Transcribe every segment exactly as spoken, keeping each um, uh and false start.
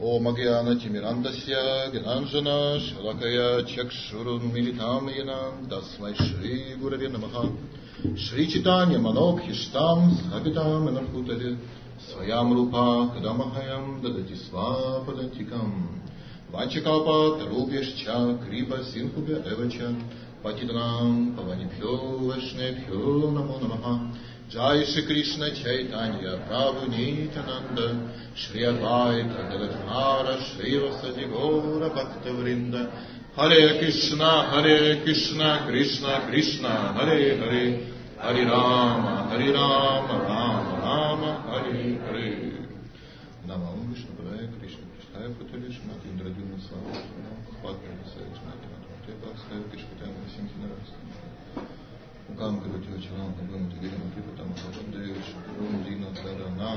Om Agyana Timirandasya Gyananjana Shalakaya Chakshurun Militam Yenam Tasmai Shri Gurave Namaha Shri Chaitanya Manobhishtam Sthagatam Anarputare Swayam Rupa Kadamahayam Dadati Svapadantikam Vanchakapa Tarubhyascha Kripa Sinhubhya Evacha Patitanam Pavanibhyo Vaishnebhyo Namo Namaha Jai Shri Krishna Chaitanya Prabhu Nityananda Shri Advaita Gadadhara Shri Vasadi Gaura Bhakta Vrinda Hare Krishna Hare Krishna Krishna Krishna Hare Hare Hare Rama Hare Rama Rama Rama Hare Hare Namah Vishnu Padaya Krishna Krishna Putali Shmati Indradhyumna Swami Bhakta Sajna Teva Sthaya Krishna Simhinarasa Гам Крутио Чалам Гам Тигирам Крипатам Хавандею Шукурум Дина Таранам.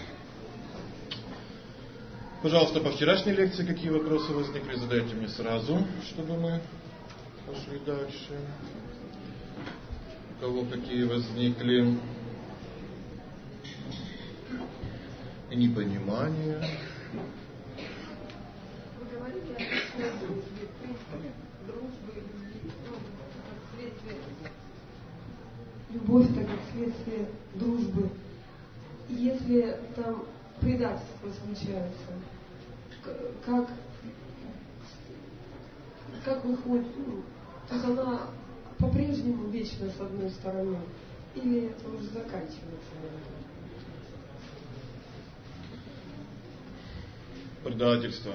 Пожалуйста, по вчерашней лекции какие вопросы возникли, задайте мне сразу, чтобы мы пошли дальше. У кого какие возникли непонимания. Вы говорите о дружбе, дружбы, любовь, так как следствие дружбы. И если там предательство случается, как, как выходит, ну, то есть она по-прежнему вечна с одной стороны, или это уже заканчивается? Предательство.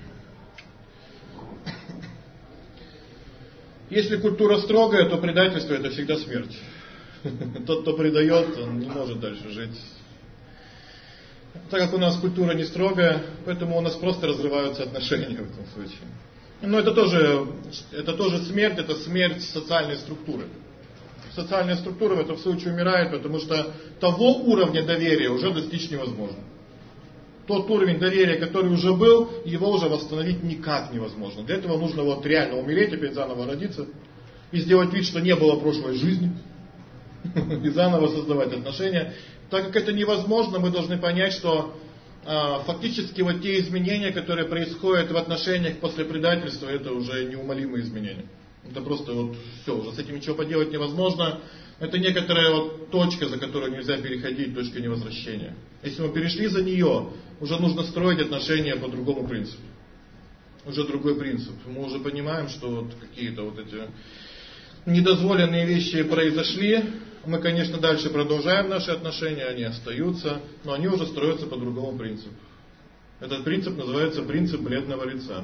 Если культура строгая, то предательство — это всегда смерть. Тот, кто предает, он не может дальше жить. Так как у нас культура не строгая, поэтому у нас просто разрываются отношения в этом случае. Но это тоже, это тоже смерть, это смерть социальной структуры. Социальная структура в этом случае умирает, потому что того уровня доверия уже достичь невозможно. Тот уровень доверия, который уже был, его уже восстановить никак невозможно. Для этого нужно вот реально умереть, опять заново родиться и сделать вид, что не было прошлой жизни. И заново создавать отношения. Так как это невозможно, мы должны понять, что а, фактически вот те изменения, которые происходят в отношениях после предательства, это уже неумолимые изменения. Это просто вот все, уже с этим ничего поделать невозможно. Это некоторая вот точка, за которую нельзя переходить, точка невозвращения. Если мы перешли за нее, уже нужно строить отношения по другому принципу. Уже другой принцип. Мы уже понимаем, что вот какие-то вот эти недозволенные вещи произошли. Мы, конечно, дальше продолжаем наши отношения, они остаются, но они уже строятся по другому принципу. Этот принцип называется принцип бледного лица.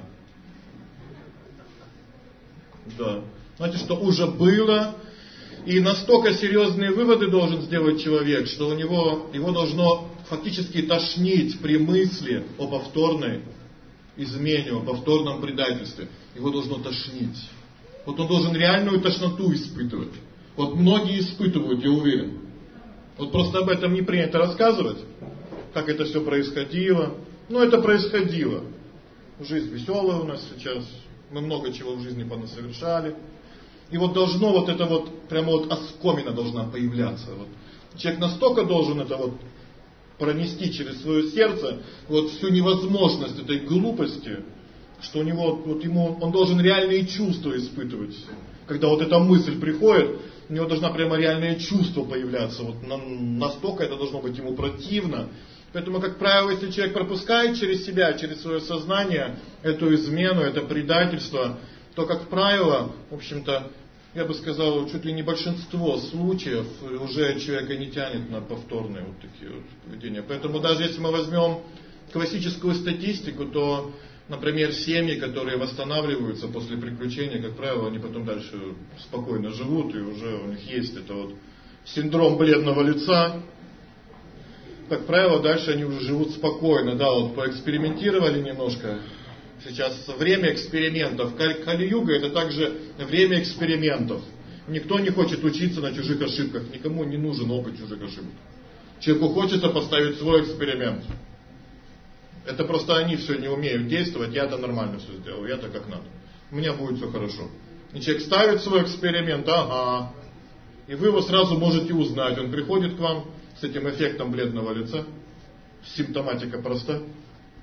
Да. Знаете, что уже было, и настолько серьезные выводы должен сделать человек, что у него, его должно фактически тошнить при мысли о повторной измене, о повторном предательстве. Его должно тошнить. Вот он должен реальную тошноту испытывать. Вот многие испытывают, я уверен. Вот просто об этом не принято рассказывать, как это все происходило. Но это происходило. Жизнь веселая у нас сейчас. Мы много чего в жизни понасовершали. И вот должно вот это вот, прямо вот оскомина должна появляться. Вот. Человек настолько должен это вот пронести через свое сердце, вот всю невозможность этой глупости, что у него, вот ему, он должен реальные чувства испытывать. Когда вот эта мысль приходит, у него должна прямо реальное чувство появляться. Вот настолько это должно быть ему противно. Поэтому, как правило, если человек пропускает через себя, через свое сознание эту измену, это предательство, то, как правило, в общем-то, я бы сказал, чуть ли не большинство случаев уже человека не тянет на повторные вот такие вот поведения. Поэтому даже если мы возьмем классическую статистику, то, например, семьи, которые восстанавливаются после приключения, как правило, они потом дальше спокойно живут, и уже у них есть это вот синдром бледного лица. Как правило, дальше они уже живут спокойно. Да, вот поэкспериментировали немножко. Сейчас время экспериментов. Кали-юга — это также время экспериментов. Никто не хочет учиться на чужих ошибках. Никому не нужен опыт чужих ошибок. Человеку хочется поставить свой эксперимент. Это просто они все не умеют действовать. Я-то нормально все сделал. Я-то как надо. У меня будет все хорошо. И человек ставит свой эксперимент. Ага. И вы его сразу можете узнать. Он приходит к вам с этим эффектом бледного лица. Симптоматика проста.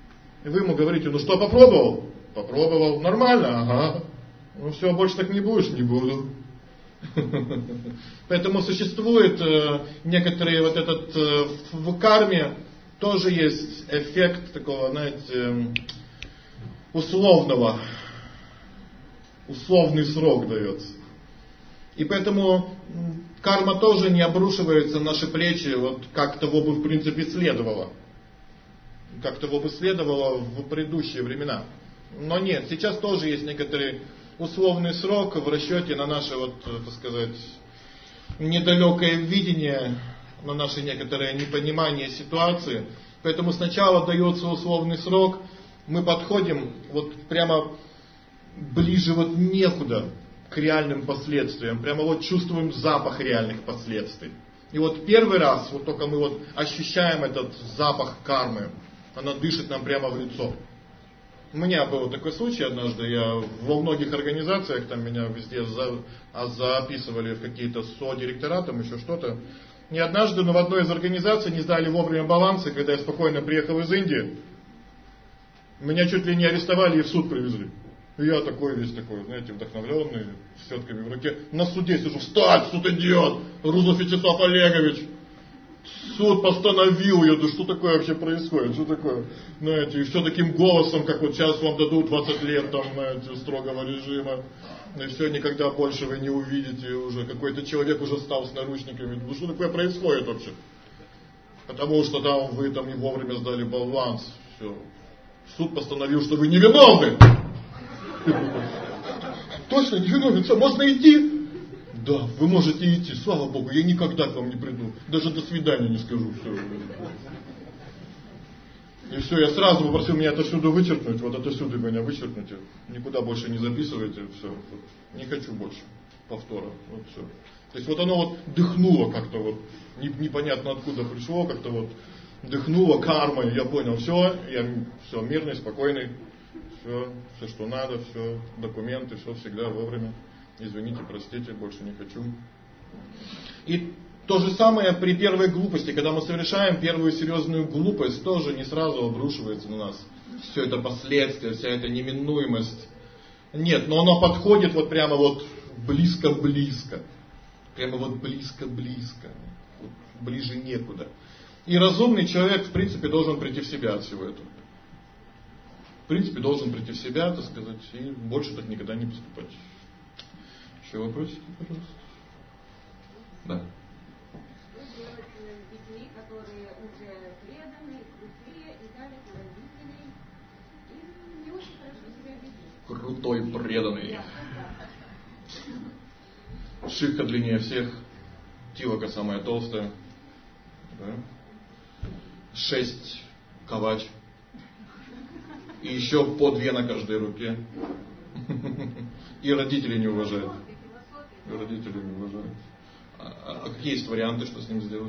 И вы ему говорите: ну что, попробовал? Попробовал. Нормально? Ага. Ну все, больше так не будешь? Не буду. Поэтому существует э, некоторые вот этот э, в карме тоже есть эффект такого, знаете, условного, условный срок дается. И поэтому карма тоже не обрушивается на наши плечи, вот как того бы в принципе следовало. Как того бы следовало в предыдущие времена. Но нет, сейчас тоже есть некоторые условный срок в расчете на наше, вот, так сказать, недалекое видение, на наше некоторое непонимание ситуации. Поэтому сначала дается условный срок, мы подходим вот прямо ближе вот некуда к реальным последствиям, прямо вот чувствуем запах реальных последствий. И вот первый раз, вот только мы вот ощущаем этот запах кармы, она дышит нам прямо в лицо. У меня был такой случай однажды, я во многих организациях, там меня везде за, записывали в какие-то со-директора, там еще что-то. И однажды, но в одной из организаций не сдали вовремя балансы, когда я спокойно приехал из Индии. Меня чуть ли не арестовали и в суд привезли. И я такой весь такой, знаете, вдохновленный, с сетками в руке. На суде сижу: встать, суд идет, Рузов Вячеслав Олегович. Суд постановил, я думаю, что такое вообще происходит, что такое, знаете, и все таким голосом, как вот сейчас вам дадут двадцать лет, там, знаете, строгого режима, и все, никогда больше вы не увидите уже, какой-то человек уже стал с наручниками, ну что такое происходит вообще? Потому что там вы там не вовремя сдали баланс, все, суд постановил, что вы невиновны. Точно, невиновен, все, можно идти? Да, вы можете идти, слава Богу, я никогда к вам не приду. Даже до свидания не скажу. Все. И все, я сразу попросил меня отсюда вычеркнуть, вот отсюда меня вычеркните. Никуда больше не записывайте, все. Вот. Не хочу больше повтора. Вот все. То есть вот оно вот дыхнуло как-то вот, непонятно откуда пришло, как-то вот дыхнуло кармой, я понял, все, я все, мирный, спокойный, все, все, что надо, все, документы, все всегда вовремя. Извините, простите, больше не хочу. И то же самое при первой глупости, когда мы совершаем первую серьезную глупость, тоже не сразу обрушивается на нас. Все это последствия, вся эта неминуемость. Нет, но оно подходит вот прямо вот близко-близко. Прямо вот близко-близко. Вот ближе некуда. И разумный человек, в принципе, должен прийти в себя от всего этого. В принципе, должен прийти в себя, так сказать, и больше так никогда не поступать. Еще вопросики, пожалуйста? Да. Что делать с детьми, которые уже преданы, крутые и давят на родителей, и не очень хорошо себя ведут? Крутой, преданный. Шишка длиннее всех, тилока самая толстая, да? Шесть ковач, и еще по две на каждой руке. И родители не уважают. Родители не уважают. А, а какие есть варианты, что с ним сделать?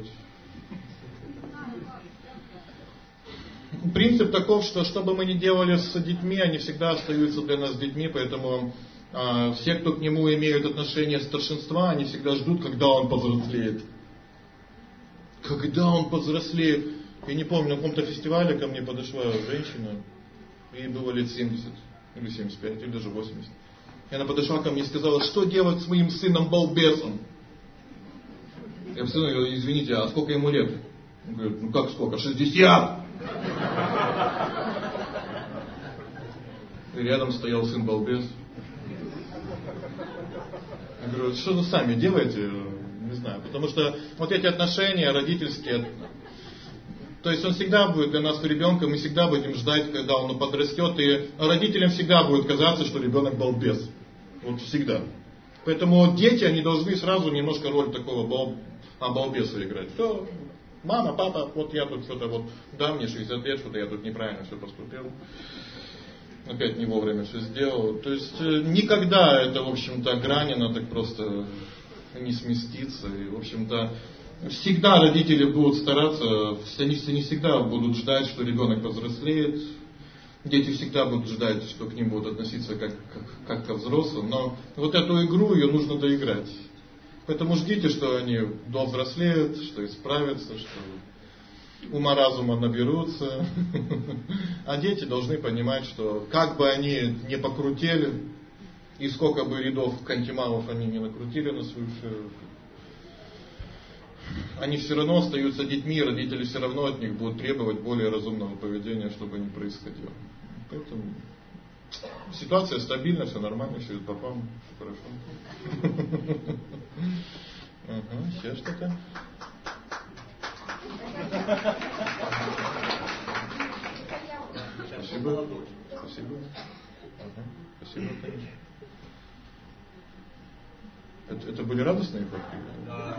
Принцип таков, что что бы мы ни делали с детьми, они всегда остаются для нас детьми, поэтому а, все, кто к нему имеют отношение старшинства, они всегда ждут, когда он повзрослеет. Когда он повзрослеет. Я не помню, на каком-то фестивале ко мне подошла женщина, ей было лет семьдесят, или семьдесят пять, или даже восемьдесят. И она подошла ко мне и сказала: что делать с моим сыном-балбесом? Я посмотрел, говорю: извините, а сколько ему лет? Он говорит: ну как сколько? шестьдесят! И рядом стоял сын-балбес. Я говорю: что вы сами делаете? Не знаю, потому что вот эти отношения родительские, то есть он всегда будет для нас ребенком, мы всегда будем ждать, когда он подрастет, и родителям всегда будет казаться, что ребенок балбес. Вот всегда. Поэтому дети, они должны сразу немножко роль такого бал, а, балбеса играть. Все, мама, папа, вот я тут что-то вот, да, мне шестьдесят лет, что-то я тут неправильно все поступил. Опять не вовремя все сделал. То есть никогда это, в общем-то, гранено так просто не сместится. И, в общем-то, всегда родители будут стараться, они не всегда будут ждать, что ребенок повзрослеет. Дети всегда будут ждать, что к ним будут относиться как, как, как ко взрослым. Но вот эту игру, ее нужно доиграть. Поэтому ждите, что они довзрослеют, что исправятся, что ума-разума наберутся. А дети должны понимать, что как бы они не покрутили, и сколько бы рядов кантимамов они не накрутили на свою шею, они все равно остаются детьми, и родители все равно от них будут требовать более разумного поведения, чтобы не происходило. Поэтому ситуация стабильна, все нормально, все идет по плану, все хорошо. Ага, еще что-то? Спасибо. Спасибо. Ага, спасибо, конечно. Это, это были радостные факты? Да.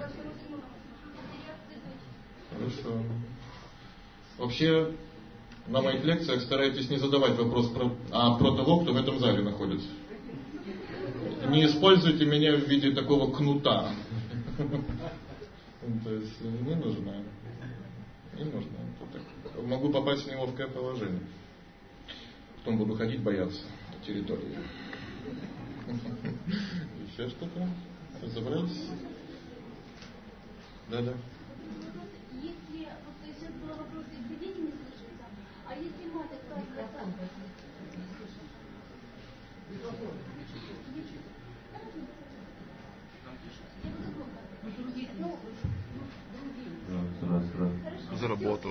Хорошо. Вообще, на моих лекциях старайтесь не задавать вопрос про, а про того, кто в этом зале находится. Не используйте меня в виде такого кнута. То есть не нужно. Не нужно. Могу попасть в неловкое положение. Потом буду ходить бояться на территории. Еще что-то? Разобрались? Да-да. Если, вот сейчас был вопрос, если дети не слышатся, а если мать отказывается... За работу.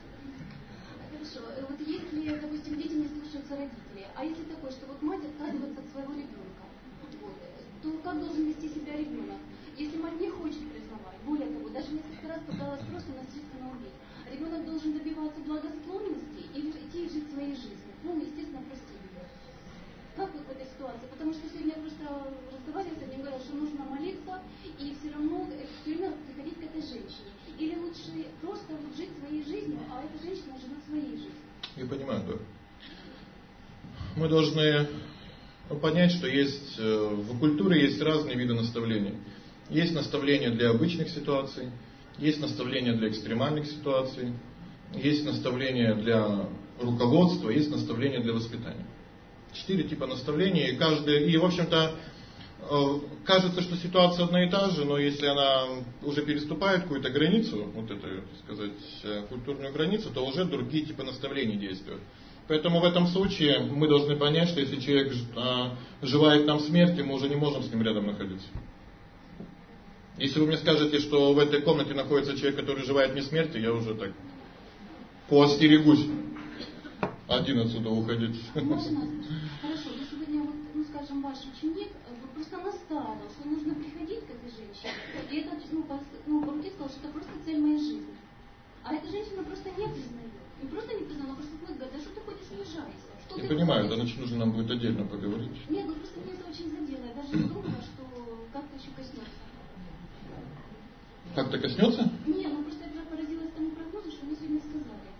Хорошо. Вот если, допустим, дети не слушаются родителей, а если такое, что вот мать отказывается от своего ребенка, вот, то как должен вести себя ребенок? Если мать не хочет признавать, более того, даже несколько раз пыталась просто насильственно убить, ребенок должен добиваться благосклонности или идти и жить своей жизнью. Ну, естественно, простить ее. Как вот в этой ситуации? Потому что сегодня я просто разговаривала с одним, говорят, что нужно молиться и все равно все время приходить к этой женщине. Или лучше просто вот жить своей жизнью, а эта женщина живет своей жизнью? Я понимаю, да. Мы должны понять, что есть в культуре есть разные виды наставлений. Есть наставления для обычных ситуаций, есть наставления для экстремальных ситуаций, есть наставления для руководства, есть наставления для воспитания. Четыре типа наставлений, и каждый, и в общем-то кажется, что ситуация одна и та же, но если она уже переступает какую-то границу, вот эту, так сказать, культурную границу, то уже другие типы наставлений действуют. Поэтому в этом случае мы должны понять, что если человек желает нам смерти, мы уже не можем с ним рядом находиться. Если вы мне скажете, что в этой комнате находится человек, который желает мне смерти, я уже так поостерегусь один отсюда уходить. Можно? Хорошо, вы сегодня, вот, ну скажем, ваш ученик просто наставил, что нужно приходить к этой женщине. И это, ну, по, ну, по-русски сказал, что это просто цель моей жизни. А эта женщина просто не признает. Не просто не признала, а просто говорит, да что ты ходишь, унижайся. Что Я ты понимаю, ходишь? да, значит нужно нам будет отдельно поговорить. Нет, ну просто мне это очень задело. Я даже не думала, что как-то еще коснется. Как-то коснется? Нет, ну просто я поразилась тому прогнозу, что мне сегодня сказали.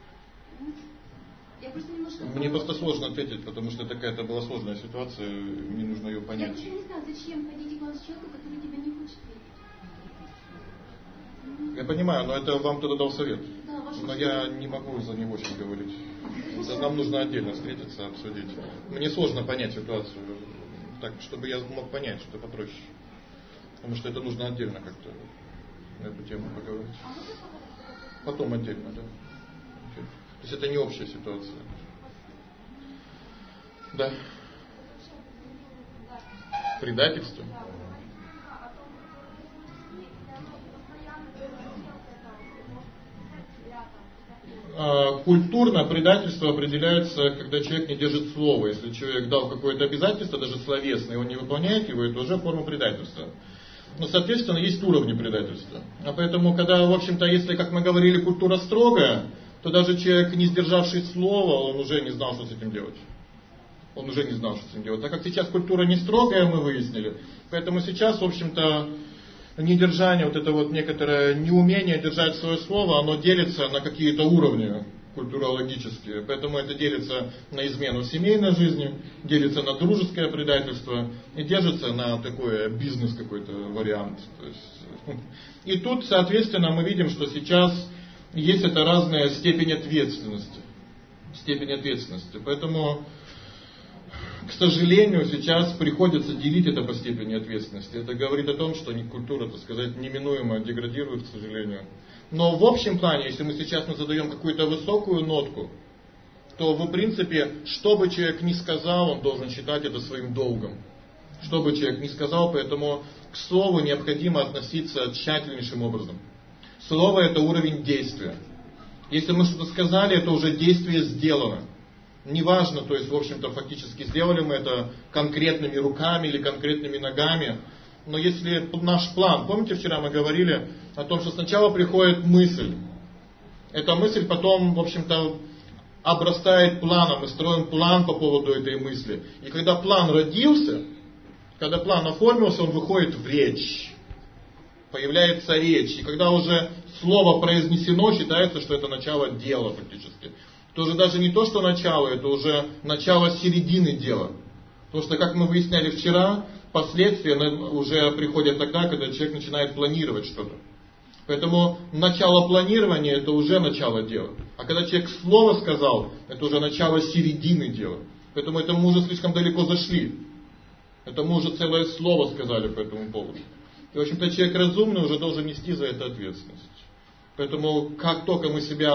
Я просто немножко... Мне просто сложно ответить, потому что такая-то была сложная ситуация, мне нужно ее понять. Я просто не знаю, зачем ходить и глаз человеку, который тебя не хочет верить. Я понимаю, но это вам кто-то дал совет. Да, ваш но я не могу за него сейчас говорить. Это нам нужно отдельно встретиться, обсудить. Мне сложно понять ситуацию, так, чтобы я мог понять, что это попроще. Потому что это нужно отдельно как-то на эту тему поговорить. Потом отдельно, да. То есть это не общая ситуация. Да. Предательство. Культурно предательство определяется, когда человек не держит слова. Если человек дал какое-то обязательство, даже словесное, и он не выполняет его, это уже форма предательства. Но, соответственно, есть уровни предательства. А поэтому, когда, в общем-то, если, как мы говорили, культура строгая, то даже человек, не сдержавший слова, он уже не знал, что с этим делать. Он уже не знал, что с этим делать. Так как сейчас культура не строгая, мы выяснили. Поэтому сейчас, в общем-то, недержание, вот это вот некоторое неумение держать свое слово, оно делится на какие-то уровни культурологические. Поэтому это делится на измену в семейной жизни, делится на дружеское предательство и держится на такой бизнес какой-то вариант. То есть, и тут, соответственно, мы видим, что сейчас есть это разная степень ответственности. Степень ответственности. Поэтому, к сожалению, сейчас приходится делить это по степени ответственности. Это говорит о том, что культура, так сказать, неминуемо деградирует, к сожалению. Но в общем плане, если мы сейчас мы задаем какую-то высокую нотку, то в принципе, что бы человек ни сказал, он должен считать это своим долгом. Что бы человек ни сказал, поэтому к слову необходимо относиться тщательнейшим образом. Слово это уровень действия. Если мы что-то сказали, это уже действие сделано. Неважно, то есть в общем-то фактически сделали мы это конкретными руками или конкретными ногами. Но если наш план, помните вчера мы говорили о том, что сначала приходит мысль. Эта мысль потом в общем-то обрастает планом, мы строим план по поводу этой мысли. И когда план родился, когда план оформился, он выходит в речь. Появляется речь. И когда уже слово произнесено, считается, что это начало дела фактически. Это уже даже не то, что начало, это уже начало середины дела. Потому что, как мы выясняли вчера, последствия уже приходят тогда, когда человек начинает планировать что-то. Поэтому начало планирования это уже начало дела. А когда человек слово сказал, это уже начало середины дела. Поэтому это мы уже слишком далеко зашли. Это мы уже целое слово сказали по этому поводу. И в общем-то человек разумный уже должен нести за это ответственность. Поэтому как только мы себя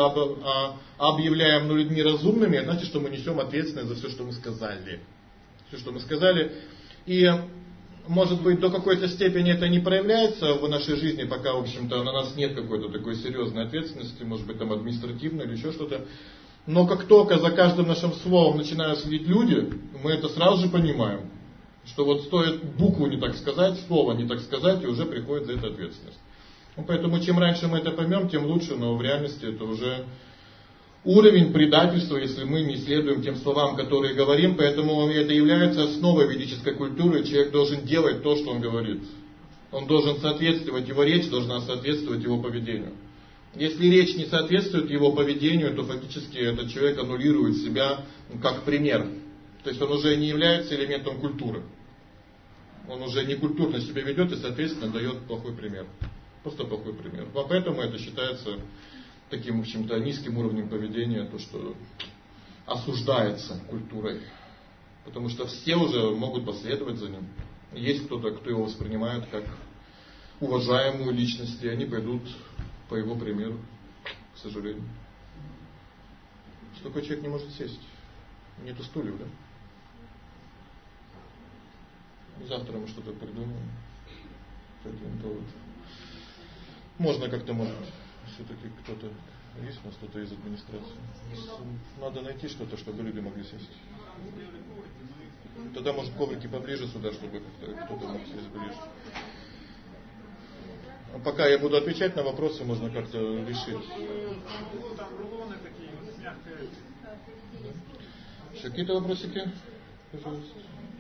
объявляем ну, людьми разумными, это значит, что мы несем ответственность за все, что мы сказали. Все, что мы сказали. И может быть до какой-то степени это не проявляется в нашей жизни, пока в общем-то на нас нет какой-то такой серьезной ответственности, может быть там административной или еще что-то. Но как только за каждым нашим словом начинают следить люди, мы это сразу же понимаем. Что вот стоит букву не так сказать, слово не так сказать, и уже приходит за это ответственность. Ну, поэтому чем раньше мы это поймем, тем лучше, но в реальности это уже уровень предательства, если мы не следуем тем словам, которые говорим. Поэтому это является основой ведической культуры. Человек должен делать то, что он говорит. Он должен соответствовать, его речь должна соответствовать его поведению. Если речь не соответствует его поведению, то фактически этот человек аннулирует себя как пример. То есть он уже не является элементом культуры. Он уже не культурно себя ведет и, соответственно, дает плохой пример. Просто плохой пример. А поэтому это считается таким, в общем-то, низким уровнем поведения, то, что осуждается культурой. Потому что все уже могут последовать за ним. Есть кто-то, кто его воспринимает как уважаемую личность, и они пойдут по его примеру, к сожалению. Что такой человек не может сесть? Нету стульев, да? Завтра мы что-то придумаем. Можно как-то, может, все-таки кто-то есть у нас, кто-то из администрации. Надо найти что-то, чтобы люди могли сесть. Тогда, может, коврики поближе сюда, чтобы кто-то мог сесть ближе. А пока я буду отвечать на вопросы, можно как-то решить. Еще какие-то вопросики? Пожалуйста.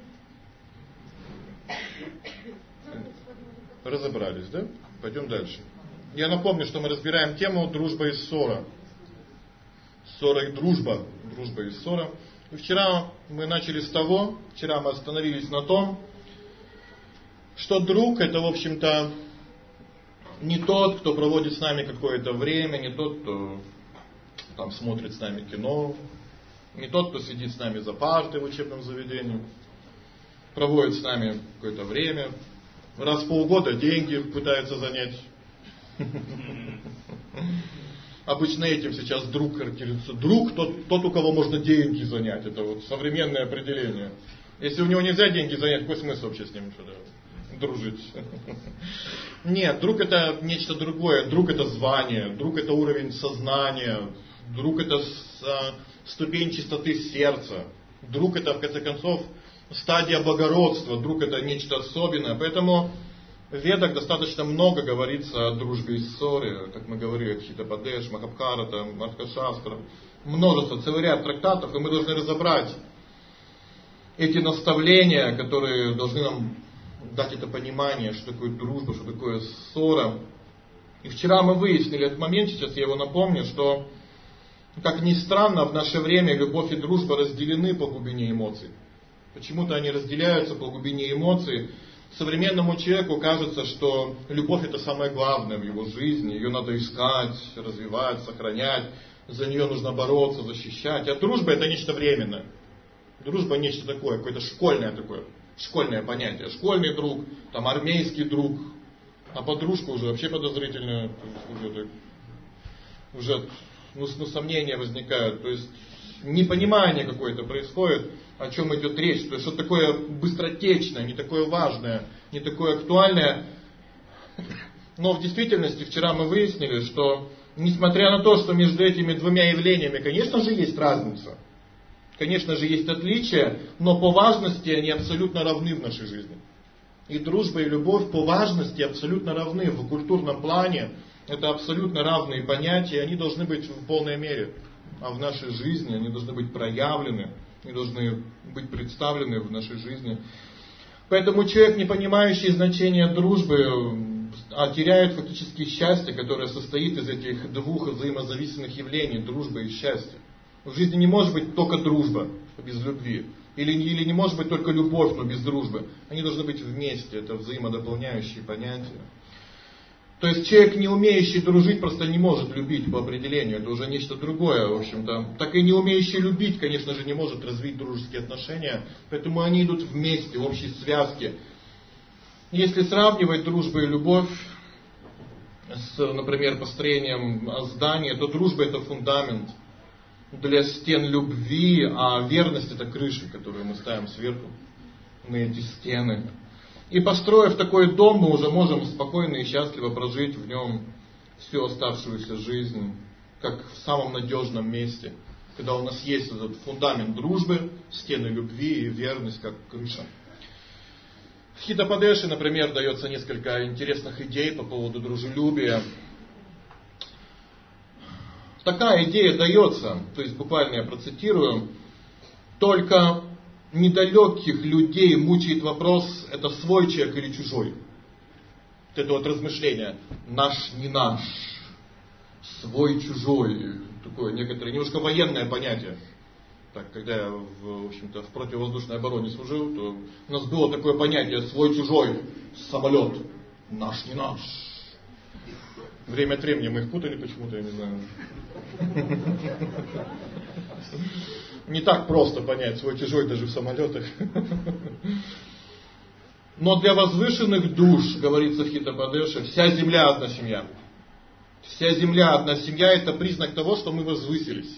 Разобрались, да? Пойдем дальше. Я напомню, что мы разбираем тему дружба и ссора. Ссора и дружба. Дружба и ссора. И вчера мы начали с того, вчера мы остановились на том, что друг это, в общем-то, не тот, кто проводит с нами какое-то время, не тот, кто там смотрит с нами кино, не тот, кто сидит с нами за партой в учебном заведении, проводит с нами какое-то время, раз в полгода деньги пытается занять. Обычно этим сейчас друг характеризуется. Друг тот, тот, у кого можно деньги занять. Это вот современное определение. Если у него нельзя деньги занять, какой смысл вообще с ним что-то дружить? Нет, друг это нечто другое. Друг это звание, друг это уровень сознания, друг это ступень чистоты сердца. Друг это, в конце концов, стадия благородства. Друг это нечто особенное. Поэтому в Ведах достаточно много говорится о дружбе и ссоре, как мы говорили, Хитападеш, Махабхарата, Мартхашастра, множество, целый ряд трактатов, и мы должны разобрать эти наставления, которые должны нам дать это понимание, что такое дружба, что такое ссора. И вчера мы выяснили этот момент, сейчас я его напомню, что, как ни странно, в наше время любовь и дружба разделены по глубине эмоций. Почему-то они разделяются по глубине эмоций. Современному человеку кажется, что любовь это самое главное в его жизни, ее надо искать, развивать, сохранять, за нее нужно бороться, защищать. А дружба это нечто временное. Дружба нечто такое, какое-то школьное такое, школьное понятие. Школьный друг, там армейский друг, а подружка уже вообще подозрительная, уже уже ну, ну, сомнения возникают, то есть непонимание какое-то происходит, о чем идет речь, то есть что такое быстротечное, не такое важное, не такое актуальное. Но в действительности вчера мы выяснили, что несмотря на то, что между этими двумя явлениями, конечно же, есть разница, конечно же, есть отличия, но по важности они абсолютно равны в нашей жизни. И дружба, и любовь по важности абсолютно равны в культурном плане. Это абсолютно равные понятия, они должны быть в полной мере. А в нашей жизни они должны быть проявлены, они должны быть представлены в нашей жизни. Поэтому человек, не понимающий значения дружбы, а теряет фактически счастье, которое состоит из этих двух взаимозависимых явлений, дружбы и счастья. В жизни не может быть только дружба без любви. Или, или не может быть только любовь, но без дружбы. Они должны быть вместе, это взаимодополняющие понятия. То есть человек, не умеющий дружить, просто не может любить по определению. Это уже нечто другое, в общем-то. Так и не умеющий любить, конечно же, не может развить дружеские отношения. Поэтому они идут вместе, в общей связке. Если сравнивать дружбу и любовь с, например, построением здания, то дружба это фундамент для стен любви, а верность это крыша, которую мы ставим сверху на эти стены. И построив такой дом, мы уже можем спокойно и счастливо прожить в нем всю оставшуюся жизнь, как в самом надежном месте, когда у нас есть этот фундамент дружбы, стены любви и верность как крыша. В Хитападеше, например, дается несколько интересных идей по поводу дружелюбия. Такая идея дается, то есть буквально я процитирую, только недалеких людей мучает вопрос, это свой человек или чужой. Вот это вот размышление, наш не наш, свой чужой, такое некоторое немножко военное понятие. Так, когда я в, в общем-то, в противовоздушной обороне служил, то у нас было такое понятие свой чужой самолет, наш не наш. Время от времени мы их путали почему-то, я не знаю. Не так просто понять свой чужой даже в самолетах. Но для возвышенных душ, говорится в Хитападеше, вся земля одна семья. Вся земля одна семья это признак того, что мы возвысились.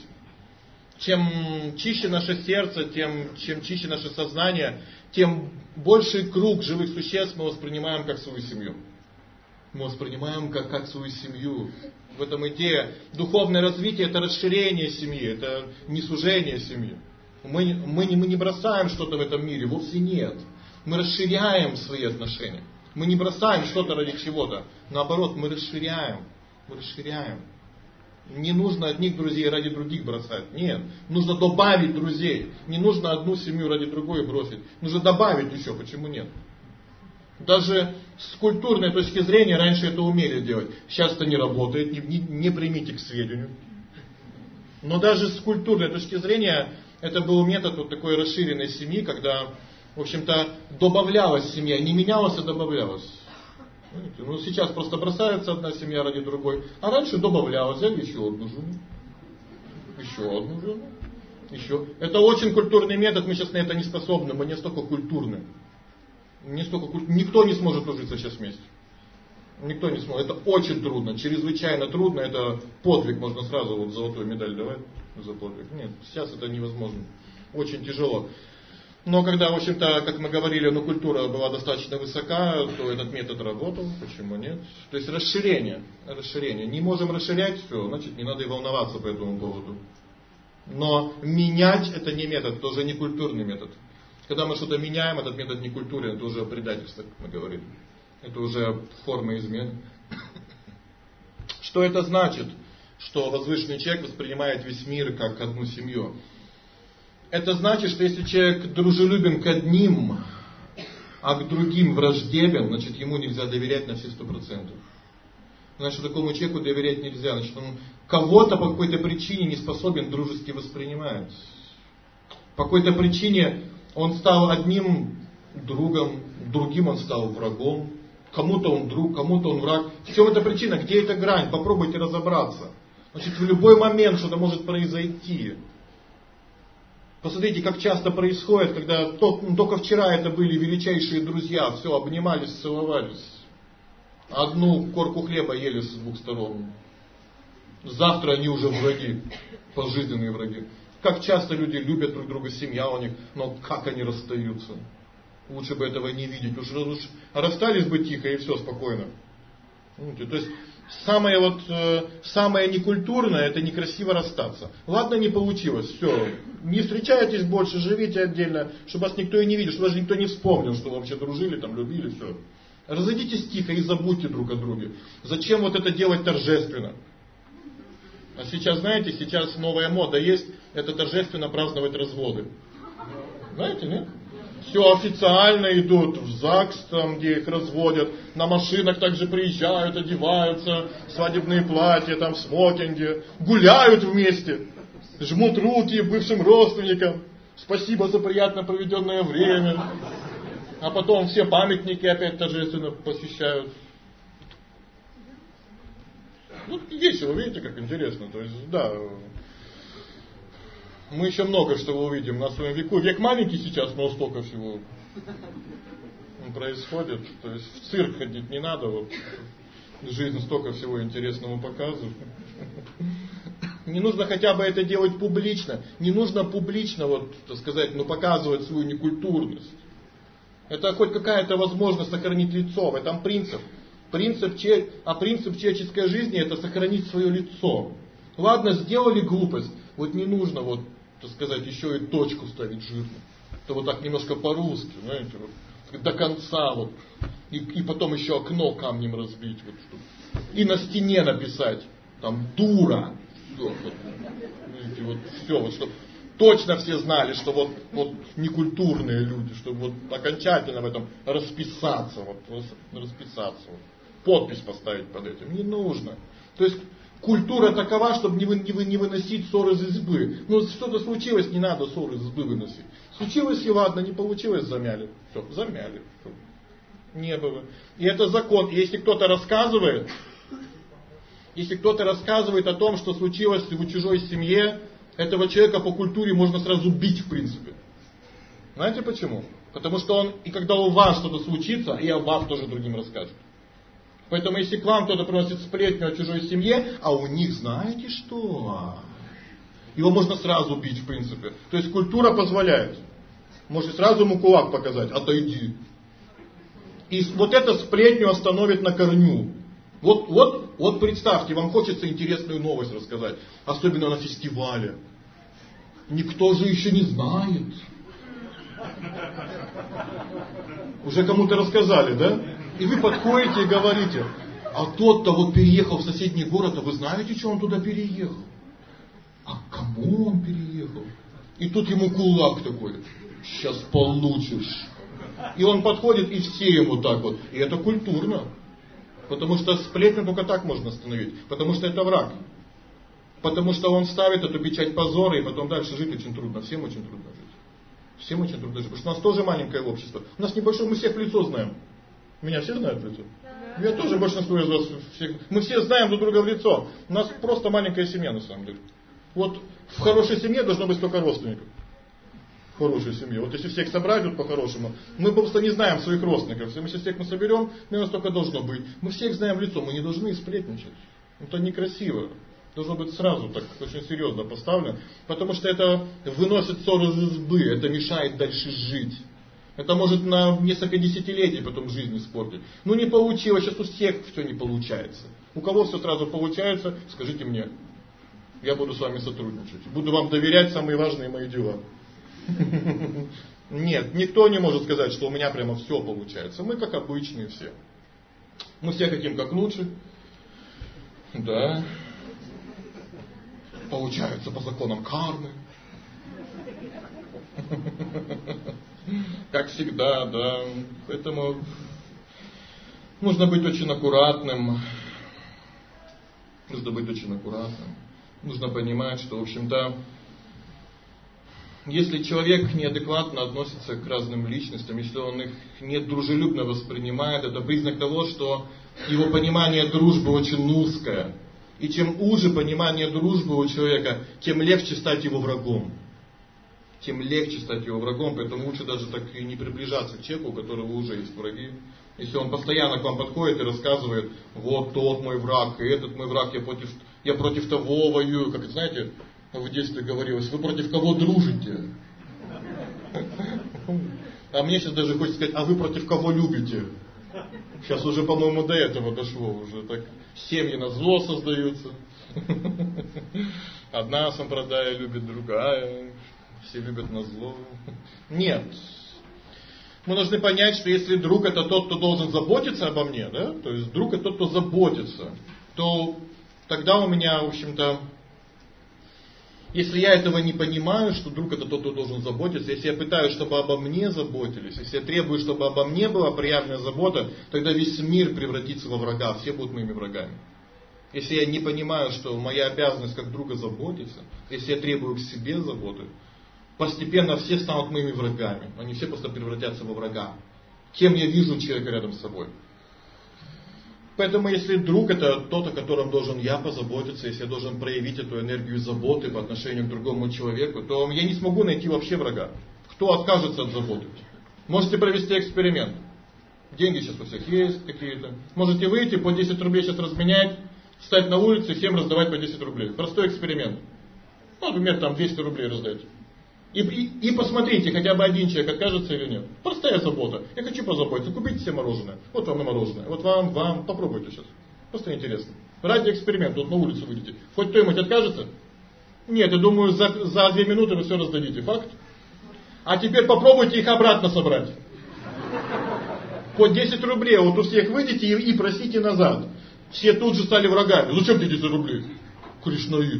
Чем чище наше сердце, тем чем чище наше сознание, тем больший круг живых существ мы воспринимаем как свою семью. Мы воспринимаем как, как свою семью. В этом идея. Духовное развитие это расширение семьи, это не сужение семьи. Мы, мы, не, мы не бросаем что-то в этом мире, вовсе нет. Мы расширяем свои отношения. Мы не бросаем что-то ради чего-то. Наоборот, мы расширяем. Мы расширяем. Не нужно одних друзей ради других бросать. Нет. Нужно добавить друзей. Не нужно одну семью ради другой бросить. Нужно добавить еще. Почему нет? Даже с культурной точки зрения раньше это умели делать. Сейчас это не работает. Не, не, не примите к сведению. Но даже с культурной точки зрения это был метод вот такой расширенной семьи, когда, в общем-то, добавлялась семья. Не менялась, а добавлялась. Ну, сейчас просто бросается одна семья ради другой. А раньше добавлялось, взяли еще одну жену. Еще одну жену. Еще. Это очень культурный метод, мы сейчас на это не способны, мы не столько культурны. Не столько куль... Никто не сможет ужиться сейчас вместе. Никто не сможет. Это очень трудно, чрезвычайно трудно. Это подвиг, можно сразу вот золотую медаль давать за подвиг. Нет, сейчас это невозможно. Очень тяжело. Но когда, в общем-то, как мы говорили, ну, культура была достаточно высока, то этот метод работал. Почему нет? То есть расширение. Расширение. Не можем расширять все, значит не надо и волноваться по этому поводу. Но менять это не метод, это уже не культурный метод. Когда мы что-то меняем, этот метод не культурен, это уже предательство, как мы говорили. Это уже форма измен. Что это значит? Что возвышенный человек воспринимает весь мир как одну семью. Это значит, что если человек дружелюбен к одним, а к другим враждебен, значит ему нельзя доверять на все сто процентов. Значит, такому человеку доверять нельзя. Значит, он кого-то по какой-то причине не способен дружески воспринимать. По какой-то причине он стал одним другом, другим он стал врагом. Кому-то он друг, кому-то он враг. В чем эта причина? Где эта грань? Попробуйте разобраться. Значит, в любой момент что-то может произойти. Посмотрите, как часто происходит, когда только вчера это были величайшие друзья, все, обнимались, целовались. Одну корку хлеба ели с двух сторон. Завтра они уже враги, пожизненные враги. Как часто люди любят друг друга, семья у них, но как они расстаются. Лучше бы этого не видеть. Уж, уж расстались бы тихо и все, спокойно. То есть самое, вот, самое некультурное — это некрасиво расстаться. Ладно, не получилось, все. Не встречайтесь больше, живите отдельно, чтобы вас никто и не видел, чтобы даже никто не вспомнил, что вы вообще дружили, там, любили, все. Разойдитесь тихо и забудьте друг о друге. Зачем вот это делать торжественно? А сейчас, знаете, сейчас новая мода есть, это торжественно праздновать разводы. Знаете, нет? Все официально идут в ЗАГС, там, где их разводят, на машинах также приезжают, одеваются, свадебные платья, там, смокинги, гуляют вместе, жмут руки бывшим родственникам, спасибо за приятно проведенное время, а потом все памятники опять торжественно посещают. Ну, весело, видите, как интересно. То есть, да, мы еще много что увидим на своем веку. Век маленький сейчас, но столько всего происходит. То есть в цирк ходить не надо. Вот жизнь столько всего интересного показывает. Не нужно хотя бы это делать публично. Не нужно публично, вот, так сказать, ну, показывать свою некультурность. Это хоть какая-то возможность сохранить лицо. В этом принцип. Принцип, а принцип человеческой жизни — это сохранить свое лицо. Ладно, сделали глупость, вот не нужно, вот, так сказать, еще и точку ставить жирно. То вот так немножко по-русски, знаете, вот, до конца, вот, и, и потом еще окно камнем разбить, вот, чтобы, и на стене написать, там, дура. Все, вот, видите, вот, все, вот, чтобы точно все знали, что вот, вот некультурные люди, чтобы вот окончательно в этом расписаться, вот, расписаться, вот. Подпись поставить под этим. Не нужно. То есть культура такова, чтобы не, вы, не, вы, не выносить ссор из избы. Ну, что-то случилось, не надо ссор из избы выносить. Случилось и ладно, не получилось, замяли. Все, замяли. Все. Не было. И это закон. И если кто-то рассказывает, если кто-то рассказывает о том, что случилось в чужой семье, этого человека по культуре можно сразу бить, в принципе. Знаете почему? Потому что он, и когда у вас что-то случится, и о вас тоже другим расскажет. Поэтому если к вам кто-то приносит сплетню о чужой семье, а у них знаете что? Его можно сразу бить, в принципе. То есть культура позволяет. Можете сразу ему кулак показать, отойди. И вот это сплетню остановит на корню. Вот, вот, вот представьте, вам хочется интересную новость рассказать. Особенно на фестивале. Никто же еще не знает. Уже кому-то рассказали, да? И вы подходите и говорите, а тот-то вот переехал в соседний город, а вы знаете, что он туда переехал? А к кому он переехал? И тут ему кулак такой, сейчас получишь. И он подходит, и все ему так вот. И это культурно. Потому что сплетню только так можно остановить. Потому что это враг. Потому что он ставит эту печать позора, и потом дальше жить очень трудно. Всем очень трудно жить. Всем очень трудно жить. Потому что у нас тоже маленькое общество. У нас небольшое, мы всех в лицо знаем. Меня все знают в лицо? Я тоже большинство из вас всех. Мы все знаем друг друга в лицо. У нас просто маленькая семья на самом деле. Вот в хорошей семье должно быть столько родственников. В хорошей семье. Вот если всех собрать вот по-хорошему, мы просто не знаем своих родственников. Если мы сейчас всех мы соберем, наверное, столько должно быть. Мы всех знаем в лицо, мы не должны сплетничать. Это некрасиво. Должно быть сразу так очень серьезно поставлено. Потому что это выносит ссор из избы, это мешает дальше жить. Это может на несколько десятилетий потом жизнь испортить. Ну не получилось, сейчас у всех все не получается. У кого все сразу получается, скажите мне. Я буду с вами сотрудничать. Буду вам доверять самые важные мои дела. Нет, никто не может сказать, что у меня прямо все получается. Мы как обычные все. Мы все хотим как лучше. Да. Получается по законам кармы. Как всегда, да. Поэтому нужно быть очень аккуратным. Нужно быть очень аккуратным. Нужно понимать, что, в общем-то, если человек неадекватно относится к разным личностям, если он их недружелюбно воспринимает, это признак того, что его понимание дружбы очень узкое. И чем уже понимание дружбы у человека, тем легче стать его врагом. Тем легче стать его врагом, поэтому лучше даже так и не приближаться к человеку, у которого уже есть враги. Если он постоянно к вам подходит и рассказывает, вот тот мой враг, и этот мой враг, я против, Я против того воюю, как знаете, в детстве говорилось, вы против кого дружите? А мне сейчас даже хочется сказать, а вы против кого любите? Сейчас уже, по-моему, до этого дошло. Уже так семьи на зло создаются. Одна сампрадая любит другая. Все любят на зло. Нет. Мы должны понять, что если друг это тот, кто должен заботиться обо мне, да, то есть друг это тот, кто заботится, то тогда у меня, в общем-то, если я этого не понимаю, что друг это тот, кто должен заботиться, если я пытаюсь, чтобы обо мне заботились, если я требую, чтобы обо мне была проявлена забота, тогда весь мир превратится во врага, все будут моими врагами. Если я не понимаю, что моя обязанность как друга заботиться, если я требую к себе заботы, постепенно все станут моими врагами. Они все просто превратятся во врага. Кем я вижу человека рядом с собой. Поэтому если друг это тот, о котором должен я позаботиться, если я должен проявить эту энергию заботы по отношению к другому человеку, то я не смогу найти вообще врага. Кто откажется от заботы? Можете провести эксперимент. Деньги сейчас у всех есть какие-то. Можете выйти, по десять рублей сейчас разменять, встать на улице и всем раздавать по десять рублей. Простой эксперимент. Ну, например, там двести рублей раздать. И, и, и посмотрите, хотя бы один человек откажется или нет. Простая забота. Я хочу позаботиться. Купите себе мороженое. Вот вам и мороженое. Вот вам, вам. Попробуйте сейчас. Просто интересно. Ради эксперимента. Вот на улицу выйдете. Хоть кто-нибудь откажется? Нет, я думаю, за, за две минуты вы все раздадите. Факт. А теперь попробуйте их обратно собрать. По десять рублей. Вот у всех выйдете и, и просите назад. Все тут же стали врагами. Зачем тебе десять рублей? Кришнаид.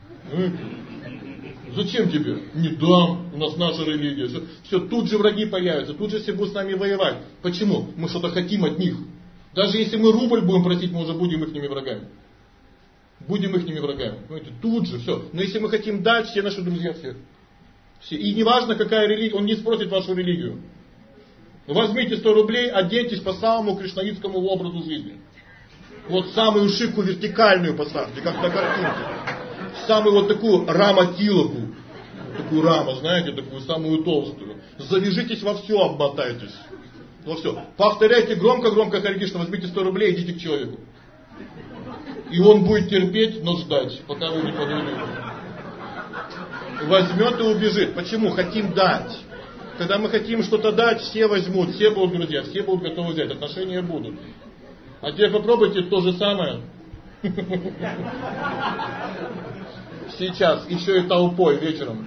Зачем тебе? Не дам, у нас наша религия. Все, все, тут же враги появятся, тут же все будут с нами воевать. Почему? Мы что-то хотим от них. Даже если мы рубль будем просить, мы уже будем ихними врагами. Будем ихними врагами. Понимаете? Тут же все. Но если мы хотим дать, все наши друзья все. все. И неважно какая религия, он не спросит вашу религию. Возьмите сто рублей, оденьтесь по самому кришнаитскому образу жизни. Вот самую шику вертикальную поставьте, как на картинке. Самую вот такую рама-тилоку. Такую раму, знаете, такую самую толстую. Завяжитесь во все, обмотайтесь. Во все. Повторяйте громко-громко Харе Кришна, возьмите сто рублей, идите к человеку. И он будет терпеть, но ждать, пока вы не подойдете. Возьмет и убежит. Почему? Хотим дать. Когда мы хотим что-то дать, все возьмут, все будут друзья, все будут готовы взять, отношения будут. А теперь попробуйте то же самое. Сейчас, еще и толпой вечером.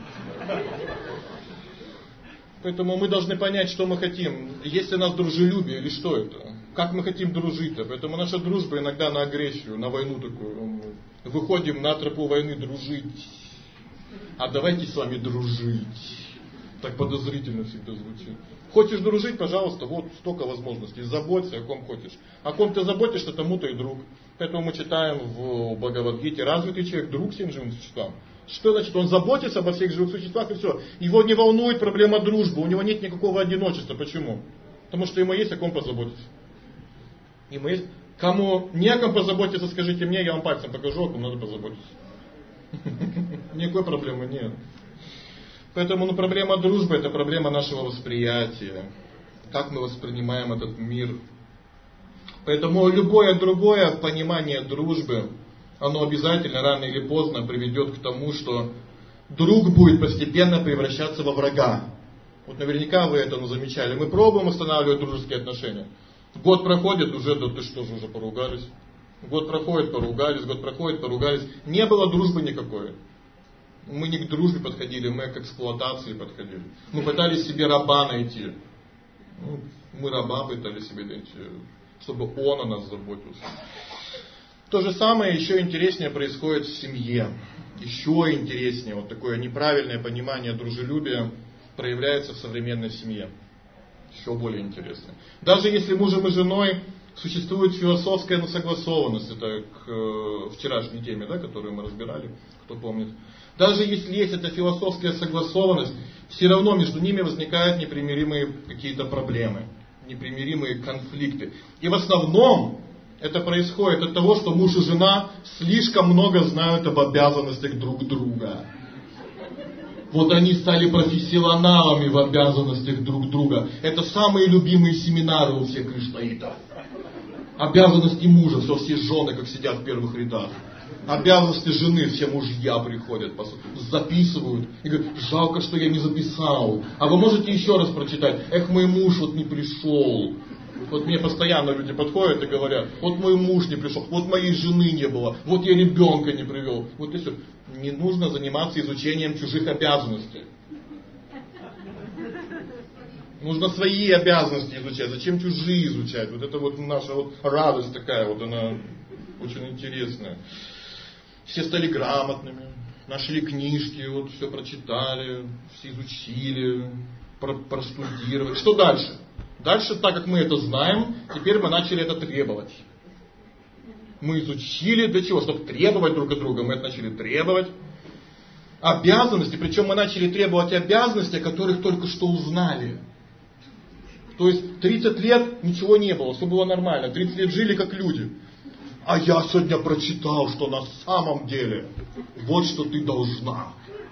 Поэтому мы должны понять, что мы хотим. Есть ли у нас дружелюбие или что это? Как мы хотим дружить? Поэтому наша дружба иногда на агрессию, на войну такую. Выходим на тропу войны дружить. А давайте с вами дружить. Так подозрительно всегда звучит. Хочешь дружить, пожалуйста, вот столько возможностей. Заботься, о ком хочешь. О ком ты заботишься, тому-то и друг. Поэтому мы читаем в Бхагавад-гите: развитый человек друг всем живым существам. Что значит? Он заботится обо всех живых существах и все. Его не волнует проблема дружбы, у него нет никакого одиночества. Почему? Потому что ему есть о ком позаботиться. Ему есть. Кому не о ком позаботиться, скажите мне, я вам пальцем покажу, о ком надо позаботиться. Никакой проблемы нет. Поэтому ну, проблема дружбы — это проблема нашего восприятия. Как мы воспринимаем этот мир. Поэтому любое другое понимание дружбы, оно обязательно рано или поздно приведет к тому, что друг будет постепенно превращаться во врага. Вот наверняка вы это ну, замечали. Мы пробуем устанавливать дружеские отношения. Год проходит, уже, да ты что же, уже поругались. Год проходит, поругались, год проходит, поругались. Не было дружбы никакой. Мы не к дружбе подходили, мы к эксплуатации подходили. Мы пытались себе раба найти. Ну, мы раба пытались себе найти, чтобы он о нас заботился. То же самое, еще интереснее происходит в семье. Еще интереснее, вот такое неправильное понимание дружелюбия проявляется в современной семье. Еще более интересно. Даже если мужем и женой существует философская согласованность, это к э, вчерашней теме, да, которую мы разбирали, кто помнит. Даже если есть эта философская согласованность, все равно между ними возникают непримиримые какие-то проблемы, непримиримые конфликты. И в основном это происходит от того, что муж и жена слишком много знают об обязанностях друг друга. Вот они стали профессионалами в обязанностях друг друга. Это самые любимые семинары у всех кришнаитов. Обязанности мужа, все, все жены, как сидят в первых рядах. Обязанности жены, все мужья приходят, записывают. И говорят, жалко, что я не записал. А вы можете еще раз прочитать? Эх, мой муж вот не пришел. Вот мне постоянно люди подходят и говорят, вот мой муж не пришел, вот моей жены не было, вот я ребенка не привел. Вот и все. Не нужно заниматься изучением чужих обязанностей. Нужно свои обязанности изучать. Зачем чужие изучать? Вот это вот наша вот радость такая, вот она очень интересная. Все стали грамотными, нашли книжки, вот все прочитали, все изучили, про, простудировали. Что дальше? Дальше, так как мы это знаем, теперь мы начали это требовать. Мы изучили для чего? Чтобы требовать друг от друга. Мы это начали требовать. Обязанности, причем мы начали требовать обязанности, о которых только что узнали. То есть тридцать лет ничего не было, все было нормально. тридцать лет жили как люди. А я сегодня прочитал, что на самом деле вот что ты должна.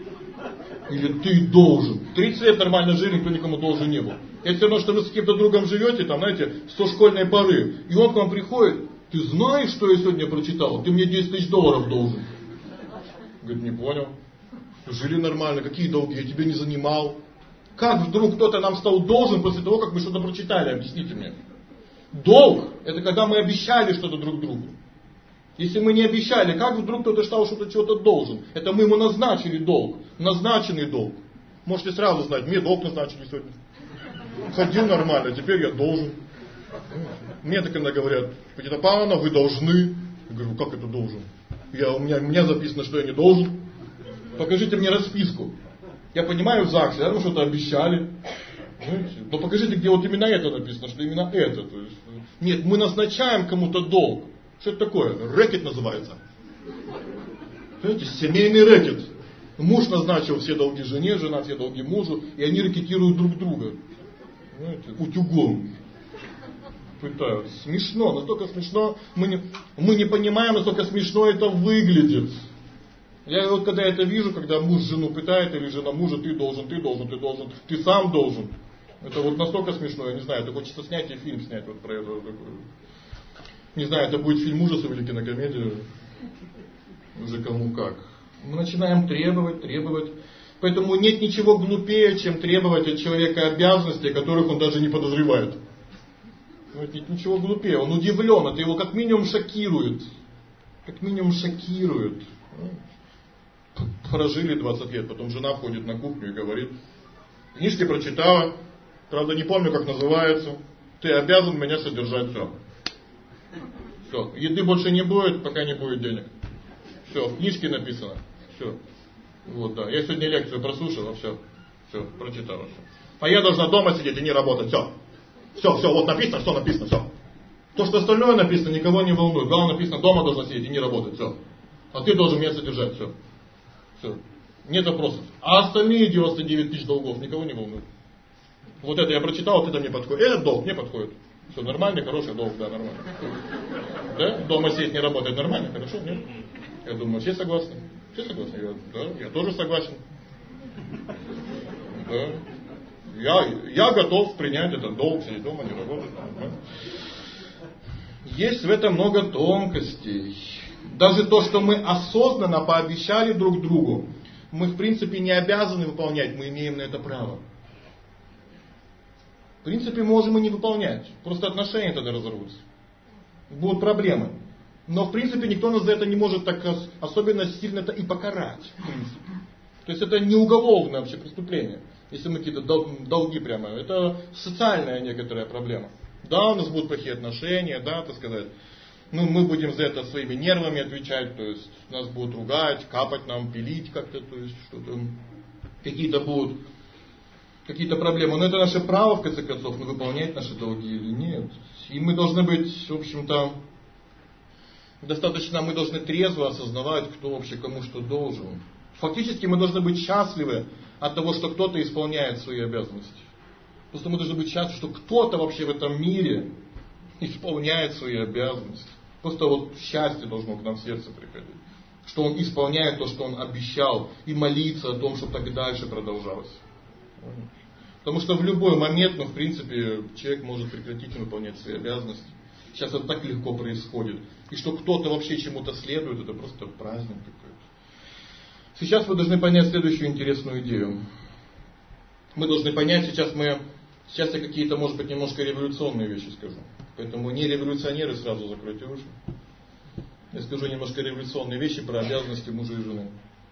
Или ты должен. тридцать лет нормально жили, никто никому должен не был. Это все равно, что вы с каким-то другом живете, там, знаете, со школьной поры. И он к вам приходит, ты знаешь, что я сегодня прочитал? Ты мне десять тысяч долларов должен. Говорит, не понял. Жили нормально, какие долги, я тебя не занимал. Как вдруг кто-то нам стал должен после того, как мы что-то прочитали? Объясните мне. Долг – это когда мы обещали что-то друг другу. Если мы не обещали, как вдруг кто-то стал что-то чего-то должен? Это мы ему назначили долг. Назначенный долг. Можете сразу знать, мне долг назначили сегодня. Ходил нормально, теперь я должен. Мне так иногда говорят, Петя Павловна, вы должны. Я говорю, как это должен? Я, у, меня, у меня записано, что я не должен. Покажите мне расписку. Я понимаю в ЗАГСе, да, ну что-то обещали. Знаете? Но покажите, где вот именно это написано, что именно это. То есть, нет, мы назначаем кому-то долг. Что это такое? Рэкет называется. Знаете, семейный рэкет. Муж назначил все долги жене, жена все долги мужу, и они рэкетируют друг друга. Знаете, утюгом. Пытаются. Смешно, настолько смешно. Мы не, мы не понимаем, насколько смешно это выглядит. Я вот когда это вижу, когда муж жену пытает, или жена мужа, ты должен, ты должен, ты должен, ты сам должен. Это вот настолько смешно, я не знаю, это хочется снять и фильм снять вот про это. Не знаю, это будет фильм ужасов или кинокомедия. Уже кому как. Мы начинаем требовать, требовать. Поэтому нет ничего глупее, чем требовать от человека обязанностей, которых он даже не подозревает. Нет ничего глупее. Он удивлен, это его как минимум шокирует. Как минимум шокирует. Прожили двадцать лет, потом жена входит на кухню и говорит, книжки прочитала, правда не помню, как называется, ты обязан меня содержать, все. Все, еды больше не будет, пока не будет денег. Все, в книжке написано, все. Вот, да, я сегодня лекцию прослушала, все, все, прочитала, все. А я должна дома сидеть и не работать, все. Все, все, вот написано, что написано, все. То, что остальное написано, никого не волнует. Главное написано, дома должна сидеть и не работать, все. А ты должен меня содержать, все. Все. Нет вопросов. А остальные девяносто девять тысяч долгов никого не волнует. Вот это я прочитал, вот это мне подходит. Этот долг мне подходит. Все нормальный, хороший долг, да, нормально. Да? Дома сидеть не работает нормально, хорошо, нет? Я думаю, все согласны. Все согласны? Я, да, я тоже согласен. Да. Я, я готов принять этот долг, сидеть дома, не работать. Нормально. Есть в этом много тонкостей. Даже то, что мы осознанно пообещали друг другу, мы в принципе не обязаны выполнять, мы имеем на это право. В принципе, можем и не выполнять. Просто отношения тогда разорвутся. Будут проблемы. Но в принципе никто нас за это не может так особенно сильно-то и покарать. В принципе. То есть это не уголовное вообще преступление. Если мы какие-то долги прямо. Это социальная некоторая проблема. Да, у нас будут плохие отношения, да, так сказать. Ну, мы будем за это своими нервами отвечать, то есть нас будут ругать, капать нам, пилить как-то, то есть что-то, какие-то будут, какие-то проблемы. Но это наше право, в конце концов, но выполнять наши долги или нет. И мы должны быть, в общем-то, достаточно, мы должны трезво осознавать, кто вообще кому что должен. Фактически мы должны быть счастливы от того, что кто-то исполняет свои обязанности. Просто мы должны быть счастливы, что кто-то вообще в этом мире исполняет свои обязанности. Просто вот счастье должно к нам в сердце приходить. Что он исполняет то, что он обещал. И молиться о том, чтобы так и дальше продолжалось. Потому что в любой момент, ну, в принципе, человек может прекратить выполнять свои обязанности. сейчас это так легко происходит. И что кто-то вообще чему-то следует, это просто праздник какой-то. Сейчас вы должны понять следующую интересную идею. Мы должны понять, сейчас мы, сейчас я какие-то, может быть, немножко революционные вещи скажу. Поэтому не революционеры сразу закройте уши. Я скажу немножко революционные вещи про обязанности мужа и жены.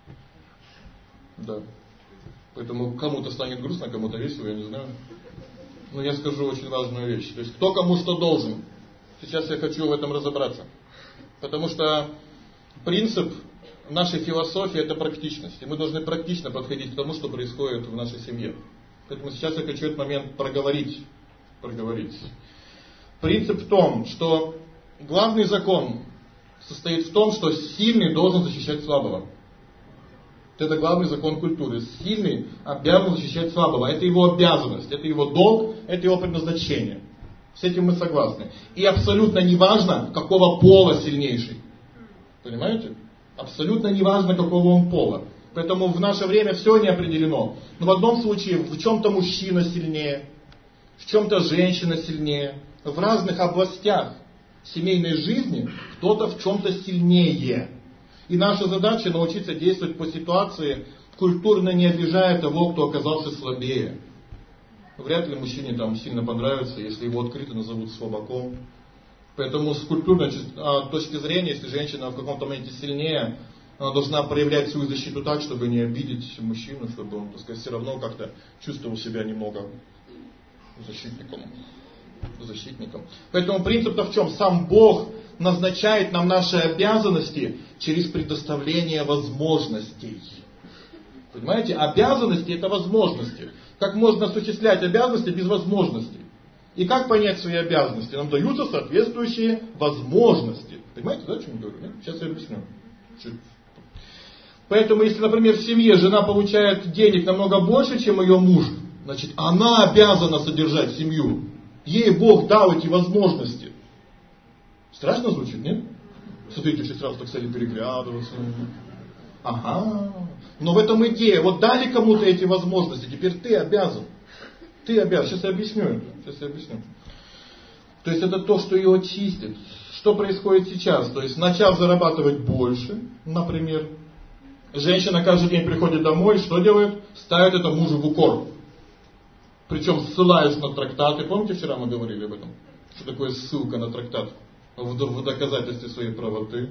Да. Поэтому кому-то станет грустно, кому-то весело, я не знаю. Но я скажу очень важную вещь. То есть кто кому что должен. Сейчас я хочу в этом разобраться. Потому что принцип нашей философии это практичность. И мы должны практично подходить к тому, что происходит в нашей семье. Поэтому сейчас я хочу этот момент проговорить. проговорить. Принцип в том, что главный закон состоит в том, что сильный должен защищать слабого. Это главный закон культуры. Сильный обязан защищать слабого. Это его обязанность, это его долг, это его предназначение. С этим мы согласны. И абсолютно не важно, какого пола сильнейший. Понимаете? Абсолютно не важно, какого он пола. Поэтому в наше время все не определено. Но в одном случае в чем-то мужчина сильнее, в чем-то женщина сильнее. В разных областях семейной жизни кто-то в чем-то сильнее. И наша задача научиться действовать по ситуации, культурно не обижая того, кто оказался слабее. Вряд ли мужчине там сильно понравится, если его открыто назовут слабаком. Поэтому с культурной точки зрения, если женщина в каком-то моменте сильнее, она должна проявлять свою защиту так, чтобы не обидеть мужчину, чтобы он, так сказать, все равно как-то чувствовал себя немного защитником. защитником. Поэтому принцип-то в чем? Сам Бог назначает нам наши обязанности через предоставление возможностей. Понимаете? Обязанности это возможности. Как можно осуществлять обязанности без возможностей? И как понять свои обязанности? Нам даются соответствующие возможности. Понимаете, да, о чем я говорю? Нет? Сейчас я объясню. Поэтому, если, например, в семье жена получает денег намного больше, чем ее муж, значит, она обязана содержать семью. Ей Бог дал эти возможности. Страшно звучит, нет? Смотрите, все сразу так стали переглядываться. Ага. Но в этом идея. Вот дали кому-то эти возможности, теперь ты обязан. Ты обязан. Сейчас я объясню это. Сейчас я объясню. То есть это то, что ее очистит. Что происходит сейчас? То есть начав зарабатывать больше, например, женщина каждый день приходит домой, что делает? Ставит это мужу в укор. Причем ссылаясь на трактаты. Помните, вчера мы говорили об этом? Что такое ссылка на трактат? В доказательстве своей правоты.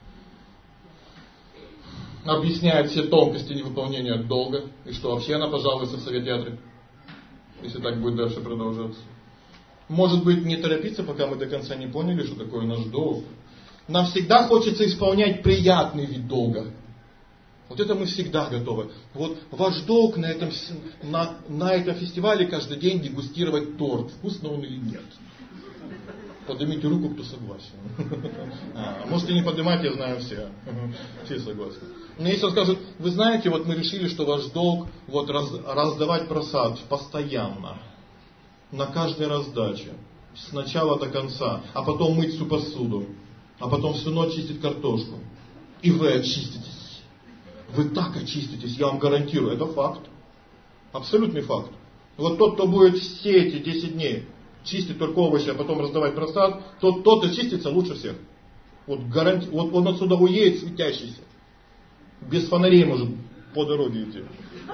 Объясняет все тонкости невыполнения долга. И что вообще она пожалуется в совет театре. Если так будет дальше продолжаться. Может быть, не торопиться, пока мы до конца не поняли, что такое наш долг. Нам всегда хочется исполнять приятный вид долга. Вот это мы всегда готовы. Вот ваш долг на этом, на, на этом фестивале каждый день дегустировать торт. Вкусно он или нет. Поднимите руку, кто согласен. А, можете не поднимать, я знаю все. Все согласны. Но если он скажет, вы знаете, вот мы решили, что ваш долг вот раз, раздавать просад постоянно. На каждой раздаче. С начала до конца. А потом мыть всю посуду. А потом всю ночь чистить картошку. И вы очиститесь. Вы так очиститесь, я вам гарантирую. Это факт. Абсолютный факт. Вот тот, кто будет все эти десять дней чистить только овощи, а потом раздавать просад, тот, тот очистится лучше всех. Вот, гаранти... вот он отсюда уедет светящийся. Без фонарей может по дороге идти.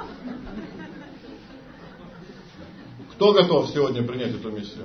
Кто готов сегодня принять эту миссию?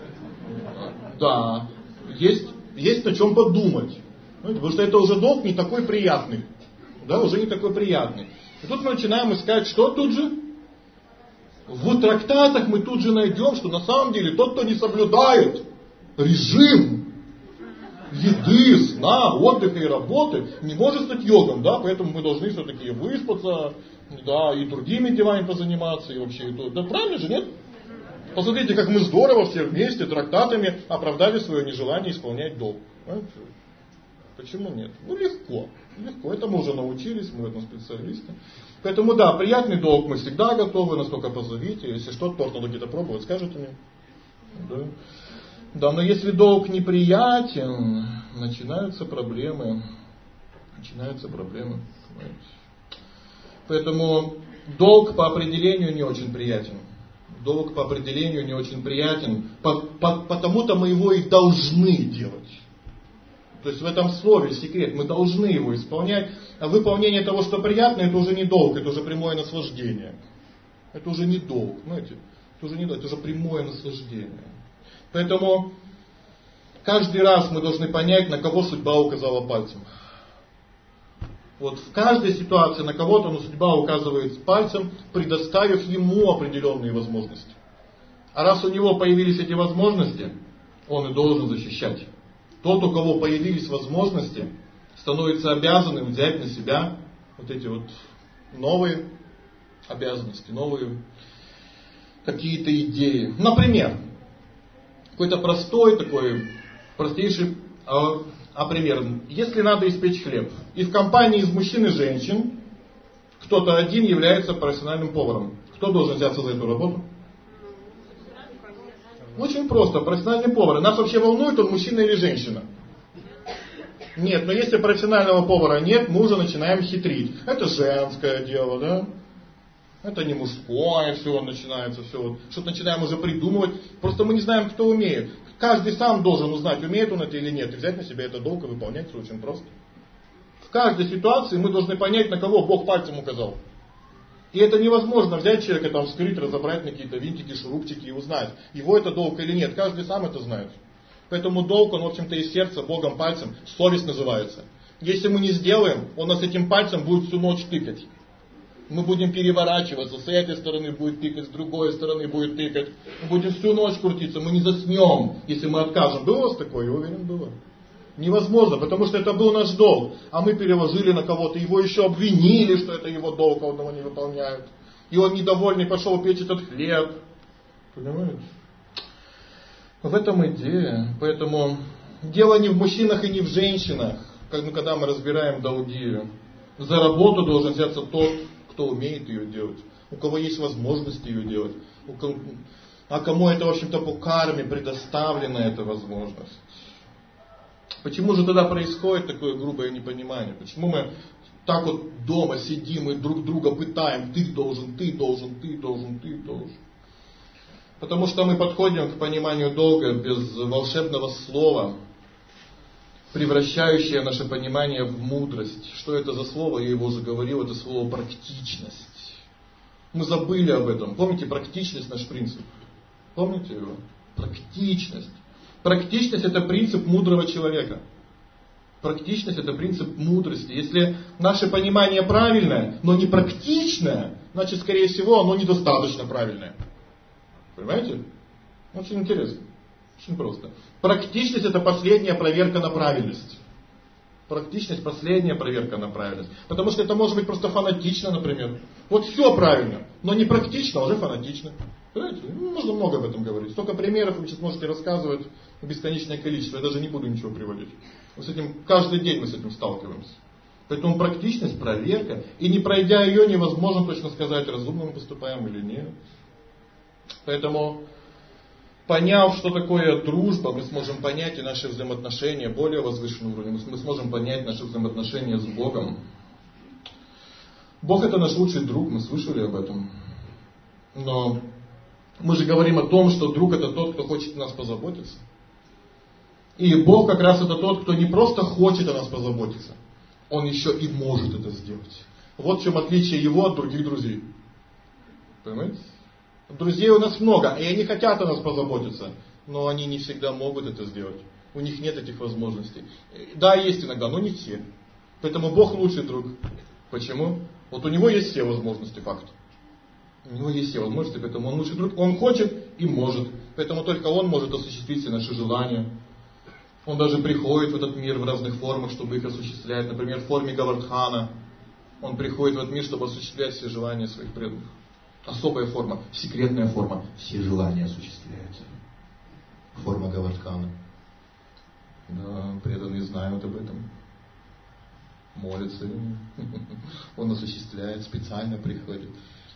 Да. Есть, есть о чем подумать. Потому что это уже долг не такой приятный. Да, уже не такой приятный. И тут мы начинаем искать, что тут же? В трактатах мы тут же найдем, что на самом деле тот, кто не соблюдает режим еды, сна, отдыха и работы, не может стать йогом, да, поэтому мы должны все-таки выспаться, да, и другими делами позаниматься, и вообще, и то. Да правильно же, нет? Посмотрите, как мы здорово все вместе трактатами оправдали свое нежелание исполнять долг. Понимаете? Почему нет? Ну легко, легко. Это мы уже научились, мы в этом специалисты. Поэтому да, приятный долг мы всегда готовы, насколько позовите. Если что, торт надо где-то пробовать, скажете мне. Да. Да, но если долг неприятен, начинаются проблемы. Начинаются проблемы. Понимаете? Поэтому долг по определению не очень приятен. Долг по определению не очень приятен, по, по, потому-то мы его и должны делать. То есть в этом слове секрет, мы должны его исполнять, а выполнение того, что приятно, это уже не долг, это уже прямое наслаждение. Это уже не долг, знаете, это уже не долг, это уже прямое наслаждение. Поэтому каждый раз мы должны понять, на кого судьба указала пальцем. Вот в каждой ситуации на кого-то но судьба указывает пальцем, предоставив ему определенные возможности. А раз у него появились эти возможности, он и должен защищать. Тот, у кого появились возможности, становится обязанным взять на себя вот эти вот новые обязанности, новые какие-то идеи. Например, какой-то простой такой, простейший а, а пример. Если надо испечь хлеб, и в компании из мужчин и женщин кто-то один является профессиональным поваром, кто должен взяться за эту работу? Очень просто, профессиональный повар. Нас вообще волнует, он мужчина или женщина? Нет, но если профессионального повара нет, мы уже начинаем хитрить. Это женское дело, да? Это не мужское, все начинается, все вот. Что-то начинаем уже придумывать. Просто мы не знаем, кто умеет. Каждый сам должен узнать, умеет он это или нет, и взять на себя это долг и выполнять, все очень просто. В каждой ситуации мы должны понять, на кого Бог пальцем указал. И это невозможно взять человека, там, вскрыть, разобрать на какие-то винтики, шурупчики и узнать, его это долг или нет. Каждый сам это знает. Поэтому долг, он, в общем-то, из сердца, Богом пальцем, совесть называется. Если мы не сделаем, он нас этим пальцем будет всю ночь тыкать. Мы будем переворачиваться, с этой стороны будет тыкать, с другой стороны будет тыкать. Мы будем всю ночь крутиться, мы не заснем, если мы откажем. Было у вас такое? Я уверен, было. Невозможно, потому что это был наш долг. А мы переложили на кого-то, его еще обвинили, что это его долг, а он его не выполняет. И он недовольный пошел печь этот хлеб. Понимаете? В этом идея. Поэтому дело не в мужчинах и не в женщинах. Когда мы разбираем долги. За работу должен взяться тот, кто умеет ее делать. У кого есть возможность ее делать. У кого... А кому это, в общем-то, по карме предоставлена эта возможность. Почему же тогда происходит такое грубое непонимание? Почему мы так вот дома сидим и друг друга пытаем, ты должен, ты должен, ты должен, ты должен. Потому что мы подходим к пониманию долга без волшебного слова, превращающее наше понимание в мудрость. Что это за слово? Я его уже говорил, это слово практичность. Мы забыли об этом. Помните, практичность наш принцип? Помните его? Практичность. Практичность это принцип мудрого человека. Практичность это принцип мудрости. Если наше понимание правильное, но не практичное, значит, скорее всего, оно недостаточно правильное. Понимаете? Очень интересно. Очень просто. Практичность это последняя проверка на правильность. Практичность последняя проверка на правильность. Потому что это может быть просто фанатично, например. Вот все правильно, но не практично, а уже фанатично. Понимаете? Ну, можно много об этом говорить. Столько примеров вы сейчас можете рассказывать бесконечное количество. Я даже не буду ничего приводить. Мы с этим, каждый день мы с этим сталкиваемся. Поэтому практичность, проверка. И не пройдя ее, невозможно точно сказать, разумно мы поступаем или нет. Поэтому, поняв, что такое дружба, мы сможем понять и наши взаимоотношения более возвышенного уровня. Мы сможем понять наши взаимоотношения с Богом. Бог это наш лучший друг, мы слышали об этом. Но мы же говорим о том, что друг это тот, кто хочет о нас позаботиться. И Бог как раз это тот, кто не просто хочет о нас позаботиться, Он еще и может это сделать. Вот в чем отличие Его от других друзей. Понимаете? Друзей у нас много, и они хотят о нас позаботиться, но они не всегда могут это сделать. У них нет этих возможностей. Да, есть иногда, но не все. Поэтому Бог лучший друг. Почему? Вот у Него есть все возможности, факт. У Него есть все возможности, поэтому Он лучший друг. Он хочет и может. Поэтому только Он может осуществить все наши желания. Он даже приходит в этот мир в разных формах, чтобы их осуществлять. Например, в форме Гавардхана. Он приходит в этот мир, чтобы осуществлять все желания своих преданных. Особая форма, секретная форма. Все желания осуществляются. Форма Гавардхана. Да, преданные знают об этом. Молятся. Он осуществляет, специально приходит.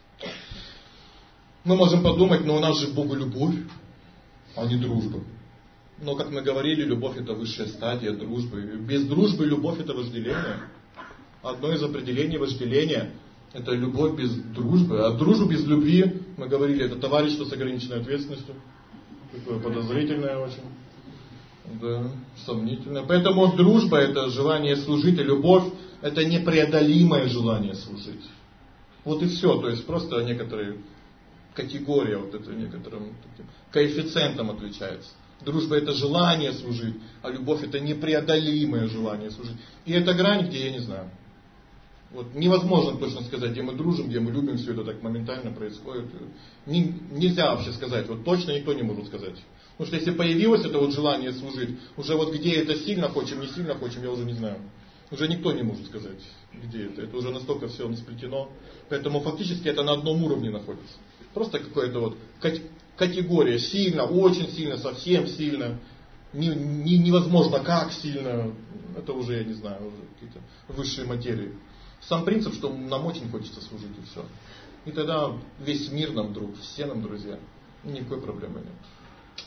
Мы можем подумать, но у нас же к Богу любовь, а не дружба. Но, как мы говорили, любовь это высшая стадия дружбы. Без дружбы любовь это вожделение. Одно из определений вожделения Это любовь без дружбы. А дружба без любви, мы говорили, это товарищество с ограниченной ответственностью. Такое подозрительное очень. Да, сомнительное. Поэтому дружба это желание служить, а любовь это непреодолимое желание служить. Вот и все. То есть просто некоторые категория, вот это некоторым таким коэффициентом отличается. Дружба это желание служить, а любовь это непреодолимое желание служить. И это грань, где я не знаю. Вот невозможно точно сказать, где мы дружим, где мы любим, все это так моментально происходит. Не, нельзя вообще сказать, вот точно никто не может сказать. Потому что если появилось это вот желание служить, уже вот где это сильно хочем, не сильно хочем, я уже не знаю. Уже никто не может сказать, где это. Это уже настолько все сплетено. Поэтому фактически это на одном уровне находится. Просто какая-то вот категория сильно, очень сильно, совсем сильно. Не, не, невозможно как сильно. Это уже, я не знаю, уже какие-то высшие материи. Сам принцип, что нам очень хочется служить, и все. И тогда весь мир нам друг, все нам друзья. Никакой проблемы нет.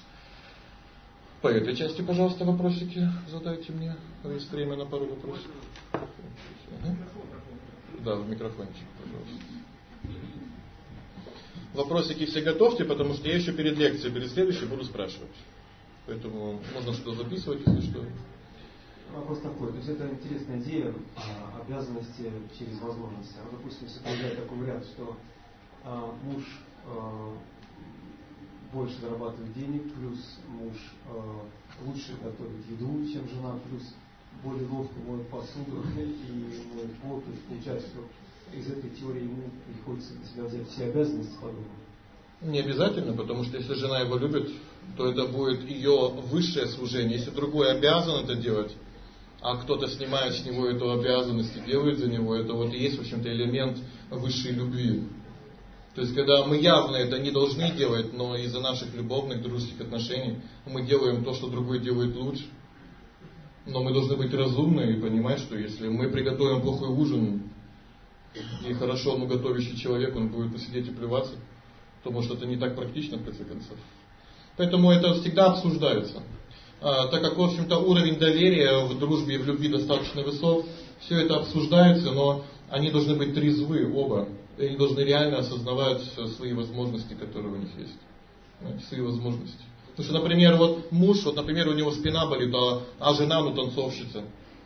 По этой части, пожалуйста, вопросики задайте мне. Есть время на пару вопросов. Угу. Да, в микрофончик, пожалуйста. Вопросики все готовьте, потому что я еще перед лекцией, перед следующей буду спрашивать. Поэтому можно что-то записывать, если что. Вопрос такой, то есть это интересная идея а, обязанности через возможности. А, допустим, если появляется такой вариант, что а, муж а, больше зарабатывает денег, плюс муж а, лучше готовит еду, чем жена, плюс более ловко моет посуду и моет пол, то есть получается, что из этой теории ему приходится на себя взять все обязанности подобные. Не обязательно, потому что если жена его любит, то это будет ее высшее служение. Если другой обязан это делать, а кто-то снимает с него эту обязанность и делает за него, это вот и есть, в общем-то, элемент высшей любви. То есть, когда мы явно это не должны делать, но из-за наших любовных, дружеских отношений мы делаем то, что другой делает лучше. Но мы должны быть разумны и понимать, что если мы приготовим плохой ужин, и хорошо, ну, готовящий человек, он будет посидеть и плеваться, то, может, это не так практично, в конце концов. Поэтому это всегда обсуждается. А, так как, в общем-то, уровень доверия в дружбе и в любви достаточно высок, все это обсуждается, но они должны быть трезвы оба. И они должны реально осознавать свои возможности, которые у них есть. Свои возможности. Потому что, например, вот муж, вот, например, у него спина болит, а, а жена, ну, танцовщица.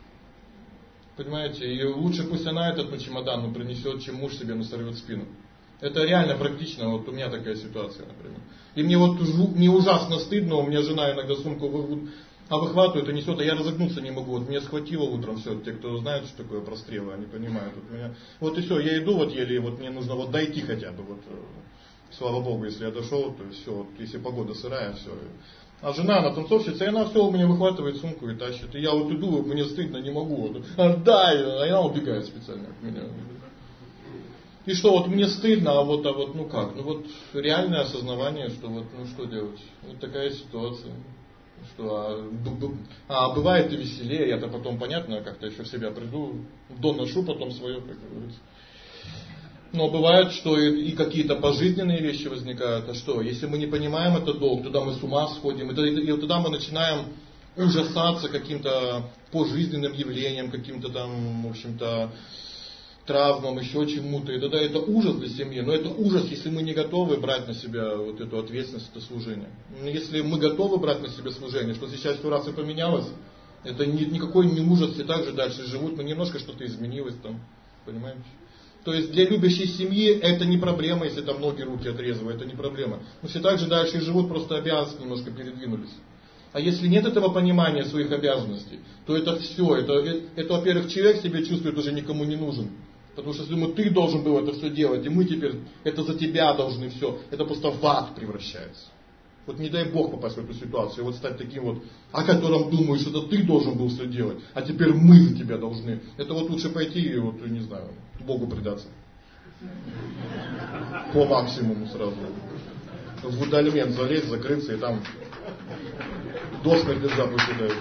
Понимаете? И лучше пусть она этот ну, чемодан ну, принесет, чем муж себе насорвет спину. Это реально практично. Вот у меня такая ситуация, например. И мне вот мне ужасно стыдно, у меня жена иногда сумку вы, а выхватывает и несет, а я разогнуться не могу. Вот меня схватило утром все. Те, кто знают, что такое прострелы, они понимают. Вот, меня, вот и все, я иду вот еле, вот мне нужно вот дойти хотя бы. Вот, слава Богу, если я дошел, то все, вот, если погода сырая, все. А жена, она танцовщица, и она все у меня выхватывает сумку и тащит. И я вот иду, мне стыдно, не могу. Вот, отдай, а она убегает специально от меня. И что, вот мне стыдно, а вот, а вот, ну как? Ну вот реальное осознавание, что вот, ну что делать? Вот такая ситуация. Что, а, а бывает и веселее, я-то потом, понятно, как-то еще в себя приду, доношу потом свое, как говорится. Но бывает, что и, и какие-то пожизненные вещи возникают. А что, если мы не понимаем этот долг, тогда мы с ума сходим, и, и, и тогда мы начинаем ужасаться каким-то пожизненным явлением, каким-то там, в общем-то, травмам, еще чему-то. И тогда это ужас для семьи. Но это ужас, если мы не готовы брать на себя вот эту ответственность, это служение. Но если мы готовы брать на себя служение, что сейчас сто раз и поменялось, это ни, никакой не ужас, все так же дальше живут, но немножко что-то изменилось там, понимаете? То есть для любящей семьи это не проблема, если там ноги, руки отрезывают, это не проблема. Но все так же дальше живут, просто обязанности немножко передвинулись. А если нет этого понимания своих обязанностей, то это все, это, это, это во-первых, человек себя чувствует уже никому не нужен. Потому что если ему ты должен был это все делать, и мы теперь это за тебя должны все, это просто в ад превращается. Вот не дай Бог попасть в эту ситуацию, вот стать таким вот, о котором думаешь, это ты должен был все делать, а теперь мы за тебя должны. Это вот лучше пойти и вот, не знаю, Богу предаться. По максимуму сразу. В водольмен залезть, закрыться и там до смерти запусти дают.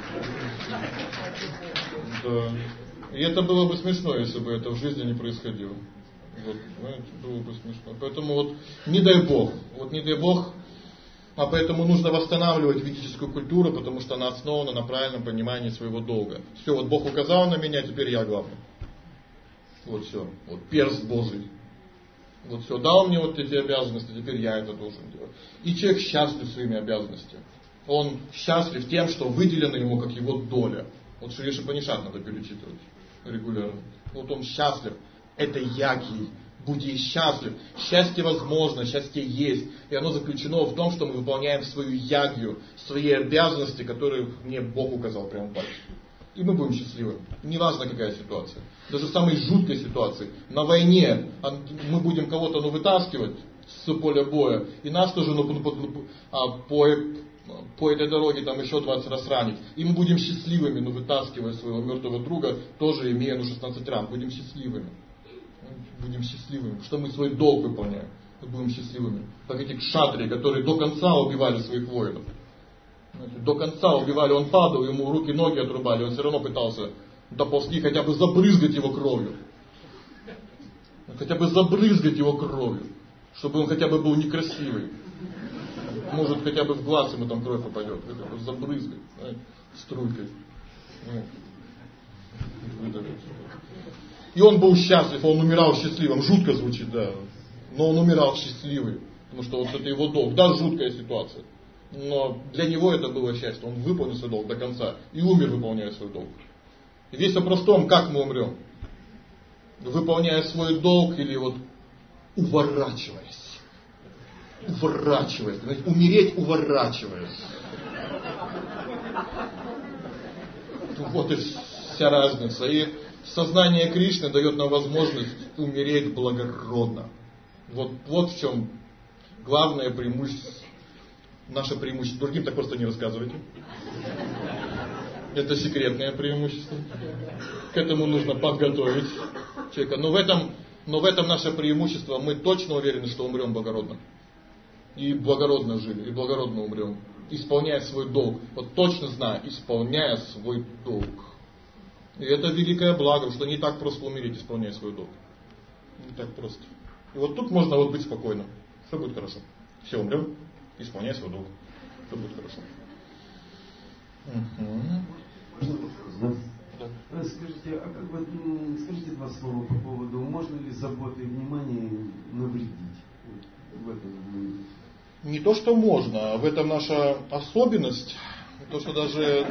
Да. И это было бы смешно, если бы это в жизни не происходило. Вот, понимаете, было бы смешно. Поэтому вот не дай Бог, вот не дай Бог, а поэтому нужно восстанавливать ведическую культуру, потому что она основана на правильном понимании своего долга. Все, вот Бог указал на меня, теперь я главный. Вот все. Вот перст Божий. Вот все. Дал мне вот эти обязанности, теперь я это должен делать. И человек счастлив своими обязанностями. Он счастлив тем, что выделено ему как его доля. Вот Шри Ишупанишад надо перечитывать регулярно. Вот он счастлив. Это яги. Будь счастлив. Счастье возможно, счастье есть. И оно заключено в том, что мы выполняем свою ягью, свои обязанности, которые мне Бог указал прямо в пальце. И мы будем счастливы. Неважно какая ситуация. Даже в самой жуткой ситуации. На войне мы будем кого-то ну, вытаскивать с поля боя. И нас тоже ну, по, по, по, по этой дороге там еще двадцать раз ранить. И мы будем счастливыми, ну, вытаскивая своего мертвого друга, тоже имея ну, шестнадцать ран. Будем счастливыми. Будем счастливыми, что мы свой долг выполняем. Мы будем счастливыми. Как эти кшатрии, которые до конца убивали своих воинов. До конца убивали, он падал, ему руки, ноги отрубали, он все равно пытался доползти, хотя бы забрызгать его кровью. Хотя бы забрызгать его кровью, чтобы он хотя бы был некрасивый. Может, хотя бы в глаз ему там кровь попадет, хотя бы забрызгать, знаете, струйкой. И он был счастлив, он умирал счастливым. Жутко звучит, да. Но он умирал счастливый. Потому что вот это его долг. Да, жуткая ситуация. Но для него это было счастье. Он выполнил свой долг до конца. И умер, выполняя свой долг. И весь вопрос в том, как мы умрем. Выполняя свой долг или вот уворачиваясь. Уворачиваясь. Умереть, уворачиваясь. Вот и вся разница. И сознание Кришны дает нам возможность умереть благородно. Вот, вот в чем главное преимущество, наше преимущество. Другим так просто не рассказывайте. Это секретное преимущество. К этому нужно подготовить человека. Но в этом, но в этом наше преимущество. Мы точно уверены, что умрем благородно. И благородно жили, и благородно умрем. Исполняя свой долг. Вот точно знаю, исполняя свой долг. И это великое благо, что не так просто умереть, исполняя свой долг. Не так просто. И вот тут можно вот быть спокойным. Все будет хорошо. Все умрем, исполняя свой долг. Все будет хорошо. Угу. Да. Скажите, а как бы, скажите два слова по поводу, можно ли заботой и вниманием навредить в этом? Не то, что можно, а в этом наша особенность. То, что даже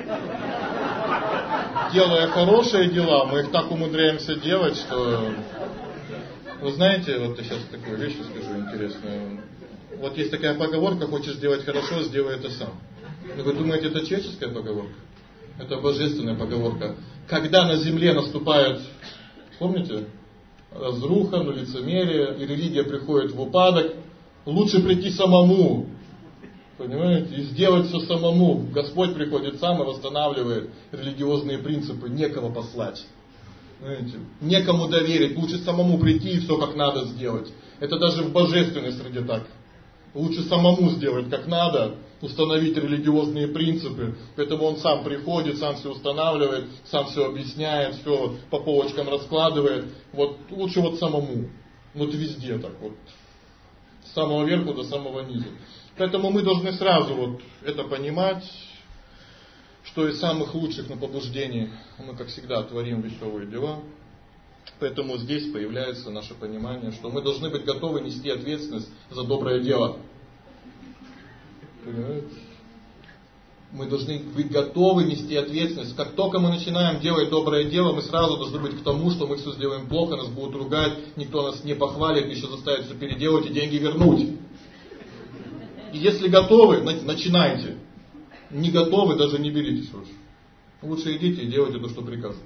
делая хорошие дела, мы их так умудряемся делать, что... Вы знаете, вот я сейчас такую вещь скажу интересную. Вот есть такая поговорка: хочешь сделать хорошо, сделай это сам. Но вы думаете, это человеческая поговорка? Это божественная поговорка. Когда на земле наступает, помните, разруха, ну, лицемерие, и религия приходит в упадок, лучше прийти самому. Понимаете? И сделать все самому. Господь приходит сам и восстанавливает религиозные принципы. Некого послать. Понимаете? Некому доверить. Лучше самому прийти и все как надо сделать. Это даже в божественной среде так. Лучше самому сделать как надо. Установить религиозные принципы. Поэтому он сам приходит, сам все устанавливает, сам все объясняет, все по полочкам раскладывает. Вот лучше вот самому. Вот везде так вот. С самого верху до самого низу. Поэтому мы должны сразу вот это понимать, что из самых лучших на побуждений мы, как всегда, творим веселые дела. Поэтому здесь появляется наше понимание, что мы должны быть готовы нести ответственность за доброе дело. Понимаете? Мы должны быть готовы нести ответственность. Как только мы начинаем делать доброе дело, мы сразу должны быть к тому, что мы все сделаем плохо, нас будут ругать, никто нас не похвалит, еще заставит все переделать и деньги вернуть. И если готовы, начинайте. Не готовы, даже не беритесь лучше. Лучше идите и делайте то, что прикажут.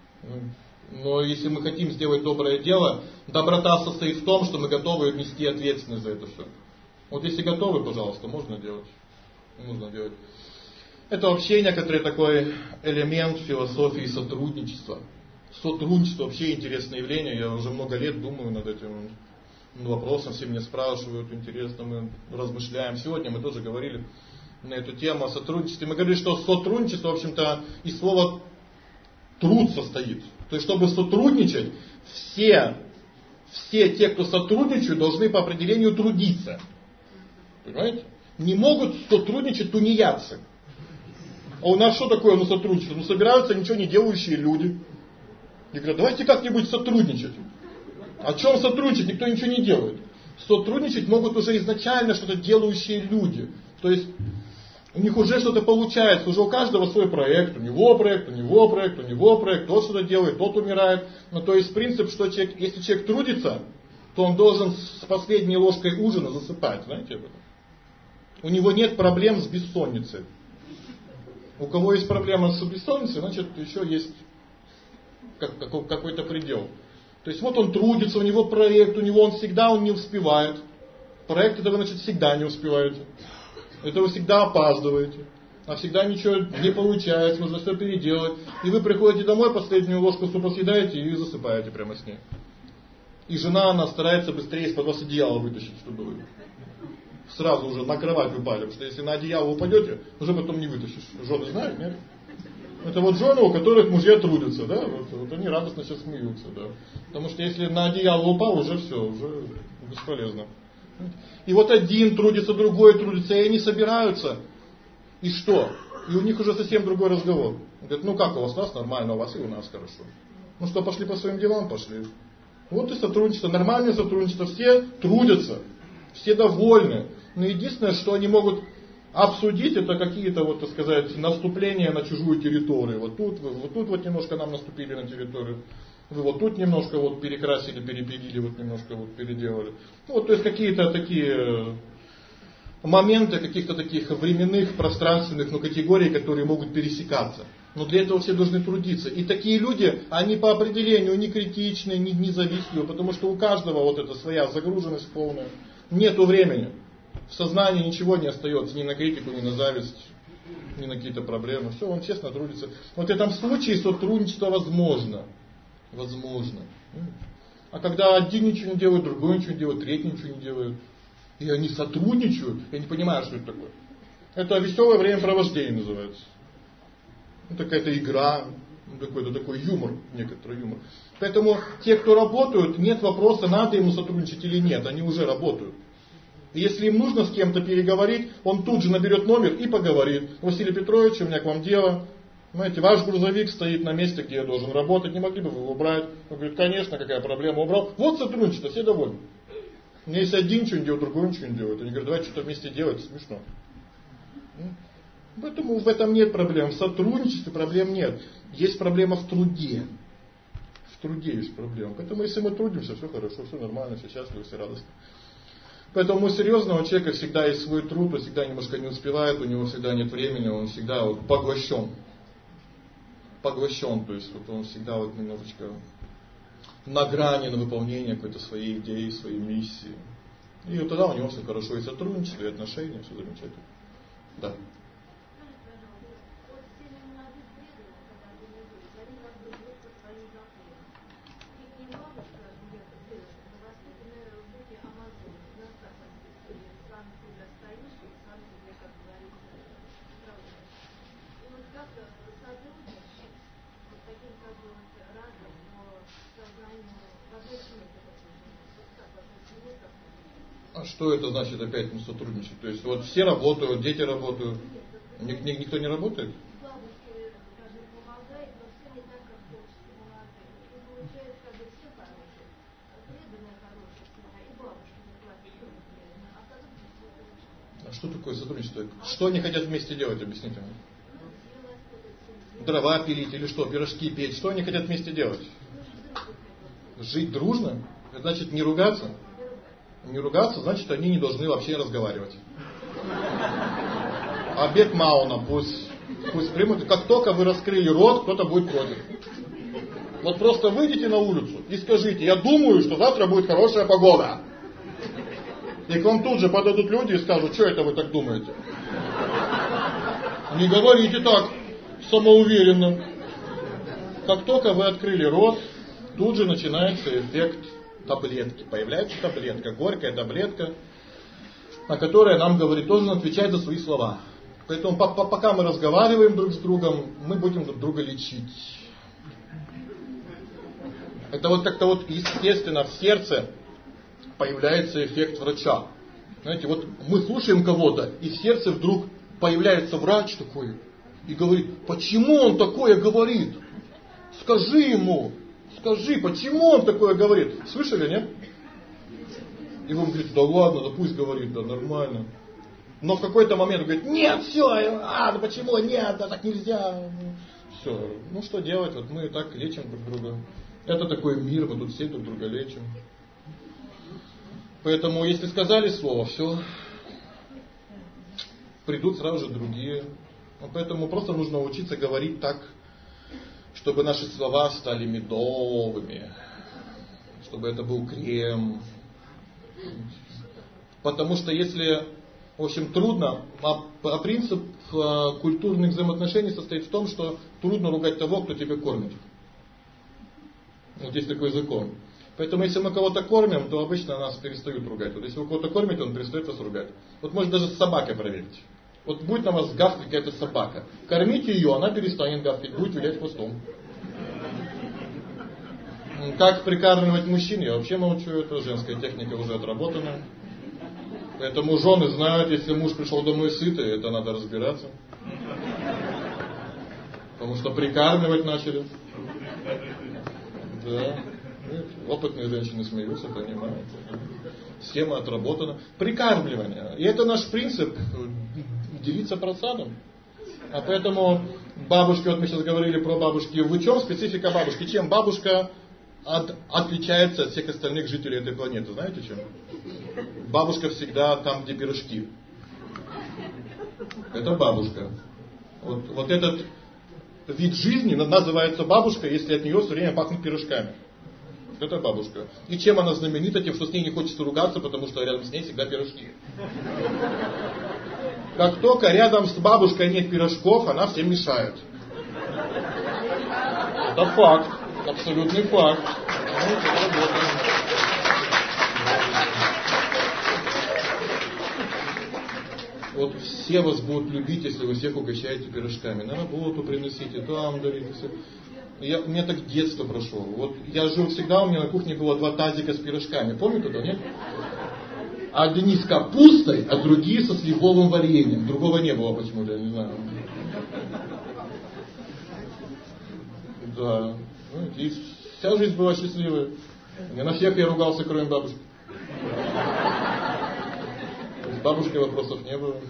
Но если мы хотим сделать доброе дело, доброта состоит в том, что мы готовы нести ответственность за это все. Вот если готовы, пожалуйста, можно делать. Можно делать. Это вообще некоторый такой элемент философии сотрудничества. Сотрудничество вообще интересное явление. Я уже много лет думаю над этим вопросом. Все меня спрашивают, интересно, мы размышляем. Сегодня мы тоже говорили на эту тему о сотрудничестве. Мы говорили, что сотрудничество, в общем-то, из слова труд состоит. То есть, чтобы сотрудничать, все, все те, кто сотрудничают, должны по определению трудиться. Понимаете? Не могут сотрудничать тунеядцы. А у нас что такое ну, сотрудничество? Ну, собираются ничего не делающие люди. И говорят, давайте как-нибудь сотрудничать. О чем сотрудничать? Никто ничего не делает. Сотрудничать могут уже изначально что-то делающие люди. То есть у них уже что-то получается, уже у каждого свой проект, у него проект, у него проект, у него проект, тот что-то делает, тот умирает. Ну, то есть принцип, что человек, если человек трудится, то он должен с последней ложкой ужина засыпать, знаете об этом? У него нет проблем с бессонницей. У кого есть проблема с бессонницей, значит еще есть какой-то предел. То есть вот он трудится, у него проект, у него он всегда он не успевает. Проект это вы, значит, всегда не успеваете. Это вы всегда опаздываете. А всегда ничего не получается, нужно все переделать. И вы приходите домой, последнюю ложку супа съедаете и засыпаете прямо с ней. И жена, она старается быстрее из-под вас одеяло вытащить, чтобы вы сразу уже на кровать упали. Потому что если на одеяло упадете, уже потом не вытащишь. Жены знают, нет? Это вот жены, у которых мужья трудятся, да? Вот, вот они радостно сейчас смеются, да. Потому что если на одеяло упал, уже все, уже бесполезно. И вот один трудится, другой трудится, и они собираются. И что? И у них уже совсем другой разговор. Говорят, ну как у вас, у нас нормально, у вас и у нас хорошо. Ну что, пошли по своим делам, пошли. Вот и сотрудничество, нормальное сотрудничество, все трудятся, все довольны. Но единственное, что они могут обсудить, это какие-то, вот, так сказать, наступления на чужую территорию. Вот тут, вот тут вот немножко нам наступили на территорию. Вы вот тут немножко вот перекрасили, перепилили, вот немножко вот переделали. Ну, вот, то есть какие-то такие моменты, каких-то таких временных, пространственных, ну, категорий, которые могут пересекаться. Но для этого все должны трудиться. И такие люди, они по определению не критичны, не независимы, потому что у каждого вот эта своя загруженность полная. Нету времени. В сознании ничего не остается, ни на критику, ни на зависть, ни на какие-то проблемы. Все, он честно трудится. Вот в этом случае сотрудничество возможно. Возможно. А когда один ничего не делает, другой ничего не делает, третий ничего не делает, и они сотрудничают, я не понимаю, что это такое. Это веселое времяпровождение называется. Ну, такая-то игра, ну, такой-то такой юмор, некоторый юмор. Поэтому те, кто работают, нет вопроса, надо ему сотрудничать или нет, они уже работают. И если им нужно с кем-то переговорить, он тут же наберет номер и поговорит. Василий Петрович, у меня к вам дело. Знаете, ваш грузовик стоит на месте, где я должен работать, не могли бы вы его убрать? Он говорит, конечно, какая проблема, убрал. Вот сотрудничество, все довольны. У меня есть один ничего не делает, другой ничего не делает. Они говорят, давайте что-то вместе делать, смешно. Поэтому в этом нет проблем. В сотрудничестве проблем нет. Есть проблема в труде. В труде есть проблема. Поэтому если мы трудимся, все хорошо, все нормально, все счастливы, все радостны. Поэтому у серьезного человека всегда есть свой труд, он всегда немножко не успевает, у него всегда нет времени, он всегда вот поглощен. Поглощен, то есть вот он всегда вот немножечко на грани, на выполнение какой-то своей идеи, своей миссии. И вот тогда у него все хорошо, и сотрудничество, и отношения, все замечательно. Да. А что это значит опять не сотрудничать? То есть вот все работают, дети работают, ник- ник- никто не работает? А что такое сотрудничество? Что они хотят вместе делать, объясните мне. Дрова пилить или что, пирожки печь, что они хотят вместе делать? Жить дружно? Это значит не ругаться? Не ругаться, значит, они не должны вообще разговаривать. Обет Мауна пусть, пусть примут. Как только вы раскрыли рот, кто-то будет против. Вот просто выйдите на улицу и скажите, я думаю, что завтра будет хорошая погода. И к вам тут же подойдут люди и скажут, что это вы так думаете? Не говорите так самоуверенно. Как только вы открыли рот, тут же начинается эффект таблетки. Появляется таблетка, горькая таблетка, на которая нам говорит, должен отвечать за свои слова. Поэтому пока мы разговариваем друг с другом, мы будем друг друга лечить. Это вот как-то вот естественно в сердце появляется эффект врача. Знаете, вот мы слушаем кого-то, и в сердце вдруг появляется врач такой и говорит, почему он такое говорит? Скажи ему. Скажи, почему он такое говорит? Слышали, нет? И он говорит, да ладно, да пусть говорит, да нормально. Но в какой-то момент он говорит, нет, все, а, да почему, нет, да так нельзя. Все, ну что делать, вот мы так лечим друг друга. Это такой мир, мы тут все друг друга лечим. Поэтому, если сказали слово, все, придут сразу же другие. Поэтому просто нужно учиться говорить так, чтобы наши слова стали медовыми, чтобы это был крем. Потому что если, в общем, трудно, а, а принцип а, культурных взаимоотношений состоит в том, что трудно ругать того, кто тебя кормит. Вот есть такой закон. Поэтому если мы кого-то кормим, то обычно нас перестают ругать. Вот если вы кого-то кормите, он перестает вас ругать. Вот может даже с собакой проверить. Вот будет на вас гавкать какая-то собака. Кормите ее, она перестанет гавкать, будет вилять хвостом. Как прикармливать мужчин, я вообще молчу, это женская техника уже отработана. Поэтому жены знают, если муж пришел домой сытый, это надо разбираться. Потому что прикармливать начали. Да. Опытные женщины смеются, понимают. Схема отработана. Прикармливание. И это наш принцип делиться просадом. А поэтому бабушки, вот мы сейчас говорили про бабушки. В чем специфика бабушки? Чем бабушка от, отличается от всех остальных жителей этой планеты? Знаете чем? Бабушка всегда там, где пирожки. Это бабушка. Вот, вот этот вид жизни называется бабушка, если от нее все время пахнет пирожками. Это бабушка. И чем она знаменита? Тем, что с ней не хочется ругаться, потому что рядом с ней всегда пирожки. Как только рядом с бабушкой нет пирожков, она всем мешает. Это факт. Абсолютный факт. Вот все вас будут любить, если вы всех угощаете пирожками. На работу приносите, там дарите. Я, у меня так детство прошло. Вот я жил всегда, у меня на кухне было два тазика с пирожками. Помните это, нет? Одни с капустой, а другие со сливовым вареньем. Другого не было почему-то, я не знаю. Да. И вся жизнь была счастливая. Не на всех я ругался, кроме бабушки. С бабушкой вопросов не было.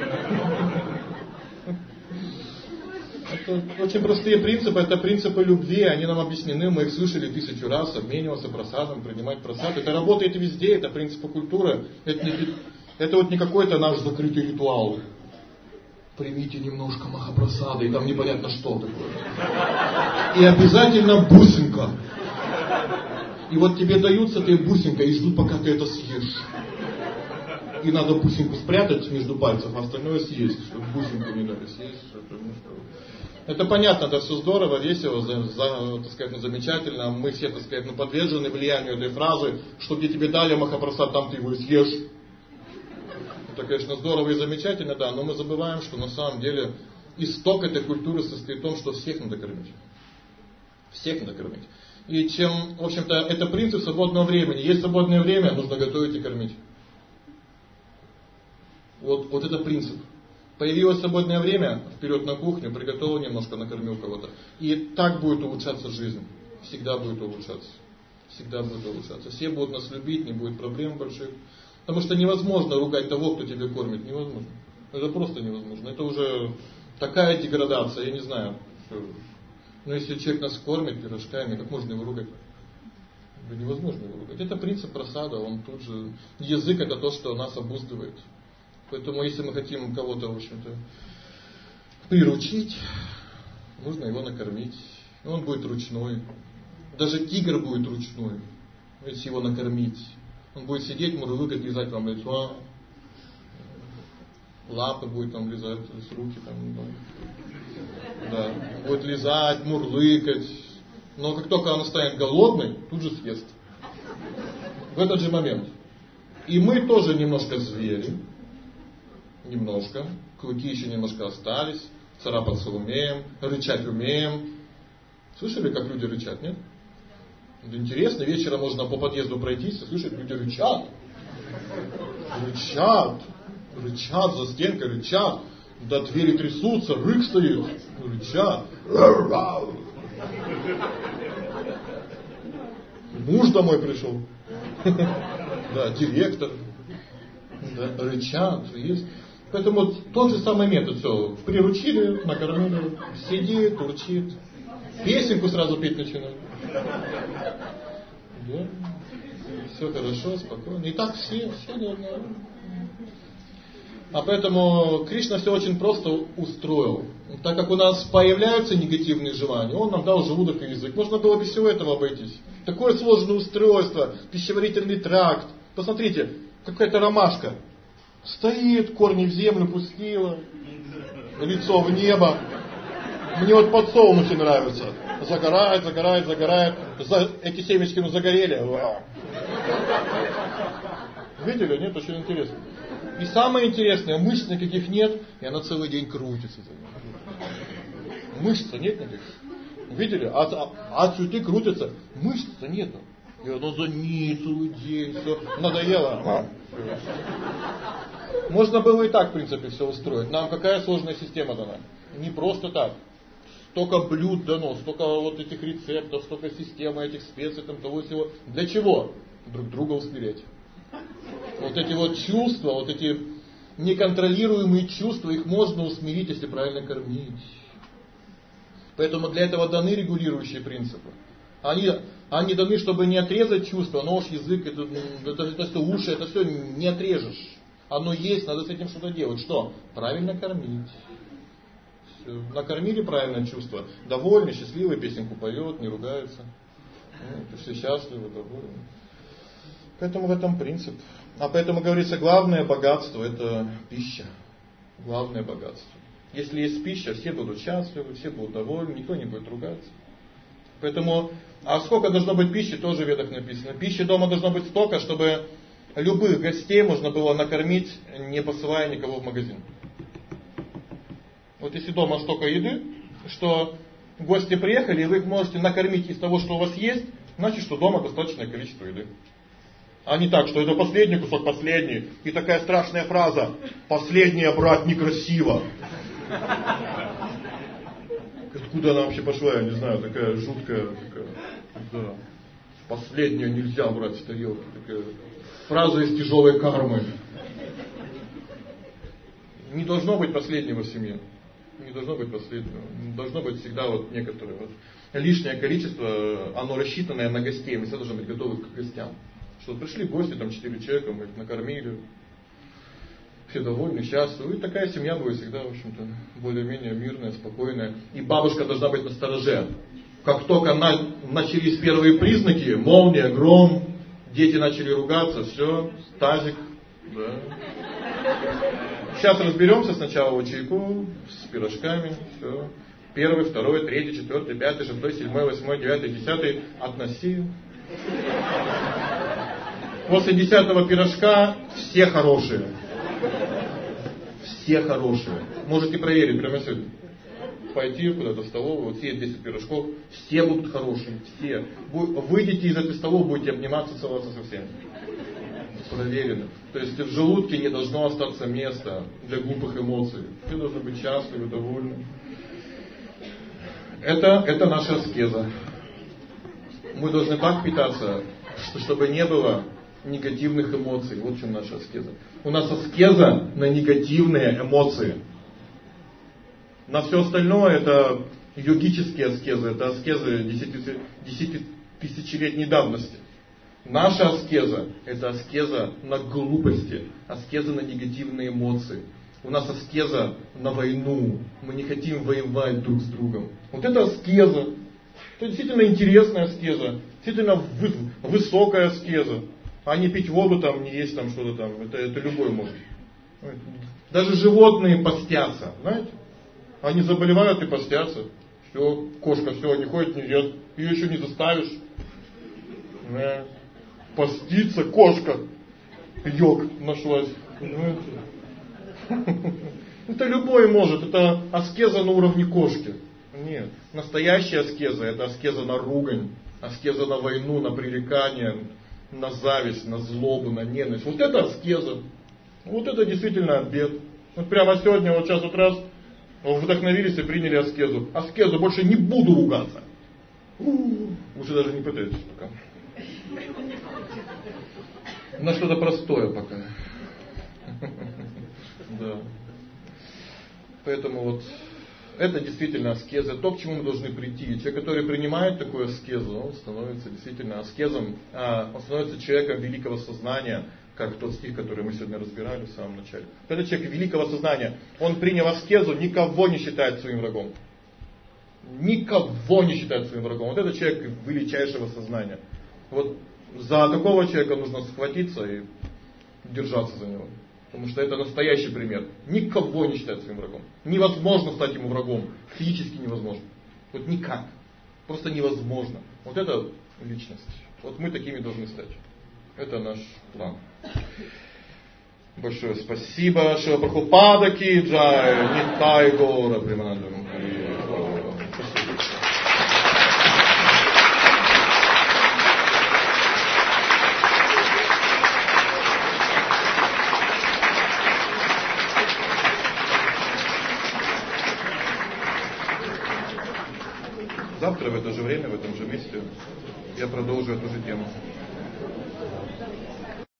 Это очень простые принципы, это принципы любви, они нам объяснены, мы их слышали тысячу раз, обмениваться просадом, принимать просад. Это работает везде, это принципы культуры, это, не, это вот не какой-то наш закрытый ритуал. Примите немножко махапрасада, и там непонятно что такое. И обязательно бусинка. И вот тебе даются ты бусинка, и ждут, пока ты это съешь. И надо бусинку спрятать между пальцев, а остальное съесть, чтобы бусинку не дали съесть. Это понятно, это все здорово, весело, за, за, так сказать, ну, замечательно. Мы все, так сказать, ну, подвержены влиянию этой фразы, что где тебе дали махапрасад, там ты его и съешь. Это, конечно, здорово и замечательно, да, но мы забываем, что на самом деле исток этой культуры состоит в том, что всех надо кормить. Всех надо кормить. И чем, в общем-то, это принцип свободного времени. Есть свободное время, нужно готовить и кормить. Вот, вот это принцип. Появилось свободное время, вперед на кухню, приготовил немножко, накормил кого-то. И так будет улучшаться жизнь. Всегда будет улучшаться. Всегда будет улучшаться. Все будут нас любить, не будет проблем больших. Потому что невозможно ругать того, кто тебя кормит. Невозможно. Это просто невозможно. Это уже такая деградация, я не знаю. Но если человек нас кормит пирожками, как можно его ругать? Невозможно его ругать. Это принцип просада, он тут же... Язык это то, что нас обуздывает. Поэтому если мы хотим кого-то, в общем-то, приручить, нужно его накормить. Он будет ручной. Даже тигр будет ручной, если его накормить. Он будет сидеть, мурлыкать, лизать вам лицо. Лапы будет там лизать, с руки там. Да. Да. Будет лизать, мурлыкать. Но как только он станет голодный, тут же съест. В этот же момент. И мы тоже немножко звери. Немножко. Клыки еще немножко остались. Царапаться умеем. Рычать умеем. Слышали, как люди рычат, нет? Это интересно. Вечером можно по подъезду пройтись и слышать, люди рычат. Рычат. Рычат за стенкой, рычат. До двери трясутся, рык стоит. Рычат. Муж домой пришел. Да, директор. Да, рычат, есть. Поэтому вот тот же самый метод. Все, приручили, накормили, сидит, урчит. Песенку сразу петь начинает. Да. Все хорошо, спокойно. И так все, все должны. А поэтому Кришна все очень просто устроил. Так как у нас появляются негативные желания, он нам дал желудок и язык. Можно было без всего этого обойтись. Такое сложное устройство, пищеварительный тракт. Посмотрите, какая-то ромашка. Стоит, корни в землю пустила, лицо в небо. Мне вот подсолнухи нравятся. Загорает, загорает, загорает. За, эти семечки ну загорели. Видели? Нет? Очень интересно. И самое интересное, мышц никаких нет, и она целый день крутится. Мышц нет никаких. Видели? А, а, а цветы крутятся. Мышц-то нет. И она за ней целый день. Все. Надоело. Можно было и так, в принципе, все устроить. Нам какая сложная система дана? Не просто так. Столько блюд дано, столько вот этих рецептов, столько системы этих специй, там того всего. Для чего? Друг друга усмирять. Вот эти вот чувства, вот эти неконтролируемые чувства, их можно усмирить, если правильно кормить. Поэтому для этого даны регулирующие принципы. Они, они даны, чтобы не отрезать чувства, нож, язык, это, это, это все уши, это все не отрежешь. Оно есть, надо с этим что-то делать. Что? Правильно кормить. Все. Накормили правильное чувство. Довольны, счастливый, песенку поет, не ругается. Вот, все счастливы, довольны. Поэтому в этом принцип. А поэтому говорится, главное богатство это пища. Главное богатство. Если есть пища, все будут счастливы, все будут довольны, никто не будет ругаться. Поэтому, а сколько должно быть пищи, тоже в Ведах написано. Пищи дома должно быть столько, чтобы любых гостей можно было накормить, не посылая никого в магазин. Вот если дома столько еды, что гости приехали, и вы их можете накормить из того, что у вас есть, значит, что дома достаточное количество еды. А не так, что это последний кусок, последний. И такая страшная фраза: последнее брать некрасиво. Откуда она вообще пошла, я не знаю, такая жуткая. Такая, да. Последнее нельзя брать с тарелки. Такая фраза из тяжелой кармы. Не должно быть последнего в семье. Не должно быть последнего. Должно быть всегда вот некоторое. Вот. Лишнее количество, оно рассчитанное на гостей. Мы всегда должны быть готовы к гостям. Что пришли гости, там четыре человека, мы их накормили. Все довольны, счастливы. И такая семья будет всегда, в общем-то, более-менее мирная, спокойная. И бабушка должна быть настороже. Как только на, начались первые признаки, молния, гром, дети начали ругаться, все, тазик. Да. Сейчас разберемся сначала вот чайку с пирожками, все. Первый, второй, третий, четвертый, пятый, шестой, седьмой, восьмой, девятый, десятый. Относи. После десятого пирожка все хорошие. Все хорошие. Можете проверить прямо сегодня. Пойти куда-то в столовую, вот съесть десять пирожков, все будут хорошие, все. Выйдете из этой столовой, будете обниматься, целоваться со всеми. Проверено. То есть в желудке не должно остаться места для глупых эмоций. Все должны быть счастливы, довольны. Это, это наша аскеза. Мы должны так питаться, чтобы не было негативных эмоций. Вот в чем наша аскеза. У нас аскеза на негативные эмоции. На все остальное это йогические аскезы, это аскезы десятитысячелетней давности. Наша аскеза это аскеза на глупости, аскеза на негативные эмоции. У нас аскеза на войну. Мы не хотим воевать друг с другом. Вот это аскеза. Это действительно интересная аскеза, действительно высокая аскеза. А не пить воду, там, не есть там что-то там. Это, это любой может. Даже животные постятся, знаете? Они заболевают и постятся. Все, кошка, все, не ходит, не ест. Ее еще не заставишь. Да. Постится кошка. Йог нашлась. Это любой может. Это аскеза на уровне кошки. Нет. Настоящая аскеза это аскеза на ругань. Аскеза на войну, на пререкание, на зависть, на злобу, на ненависть. Вот это аскеза. Вот это действительно обет. Вот прямо сегодня, вот сейчас вот раз вдохновились и приняли аскезу. Аскезу, больше не буду ругаться. У-у-у. Лучше даже не пытайтесь пока. На что-то простое пока. Да. Поэтому вот это действительно аскеза, то, к чему мы должны прийти. Человек, который принимает такую аскезу, он становится действительно аскезом, он становится человеком великого сознания, как тот стих, который мы сегодня разбирали в самом начале. Это человек великого сознания. Он, приняв аскезу, никого не считает своим врагом. Никого не считает своим врагом. Вот это человек величайшего сознания. Вот за такого человека нужно схватиться и держаться за него. Потому что это настоящий пример. Никого не считает своим врагом. Невозможно стать ему врагом. Физически невозможно. Вот никак. Просто невозможно. Вот это личность. Вот мы такими должны стать. Это наш план. Большое спасибо. Шила Прабхупада ки джай. Нитай гора Примананду. Завтра в это же время, в этом же месте я продолжу эту же тему.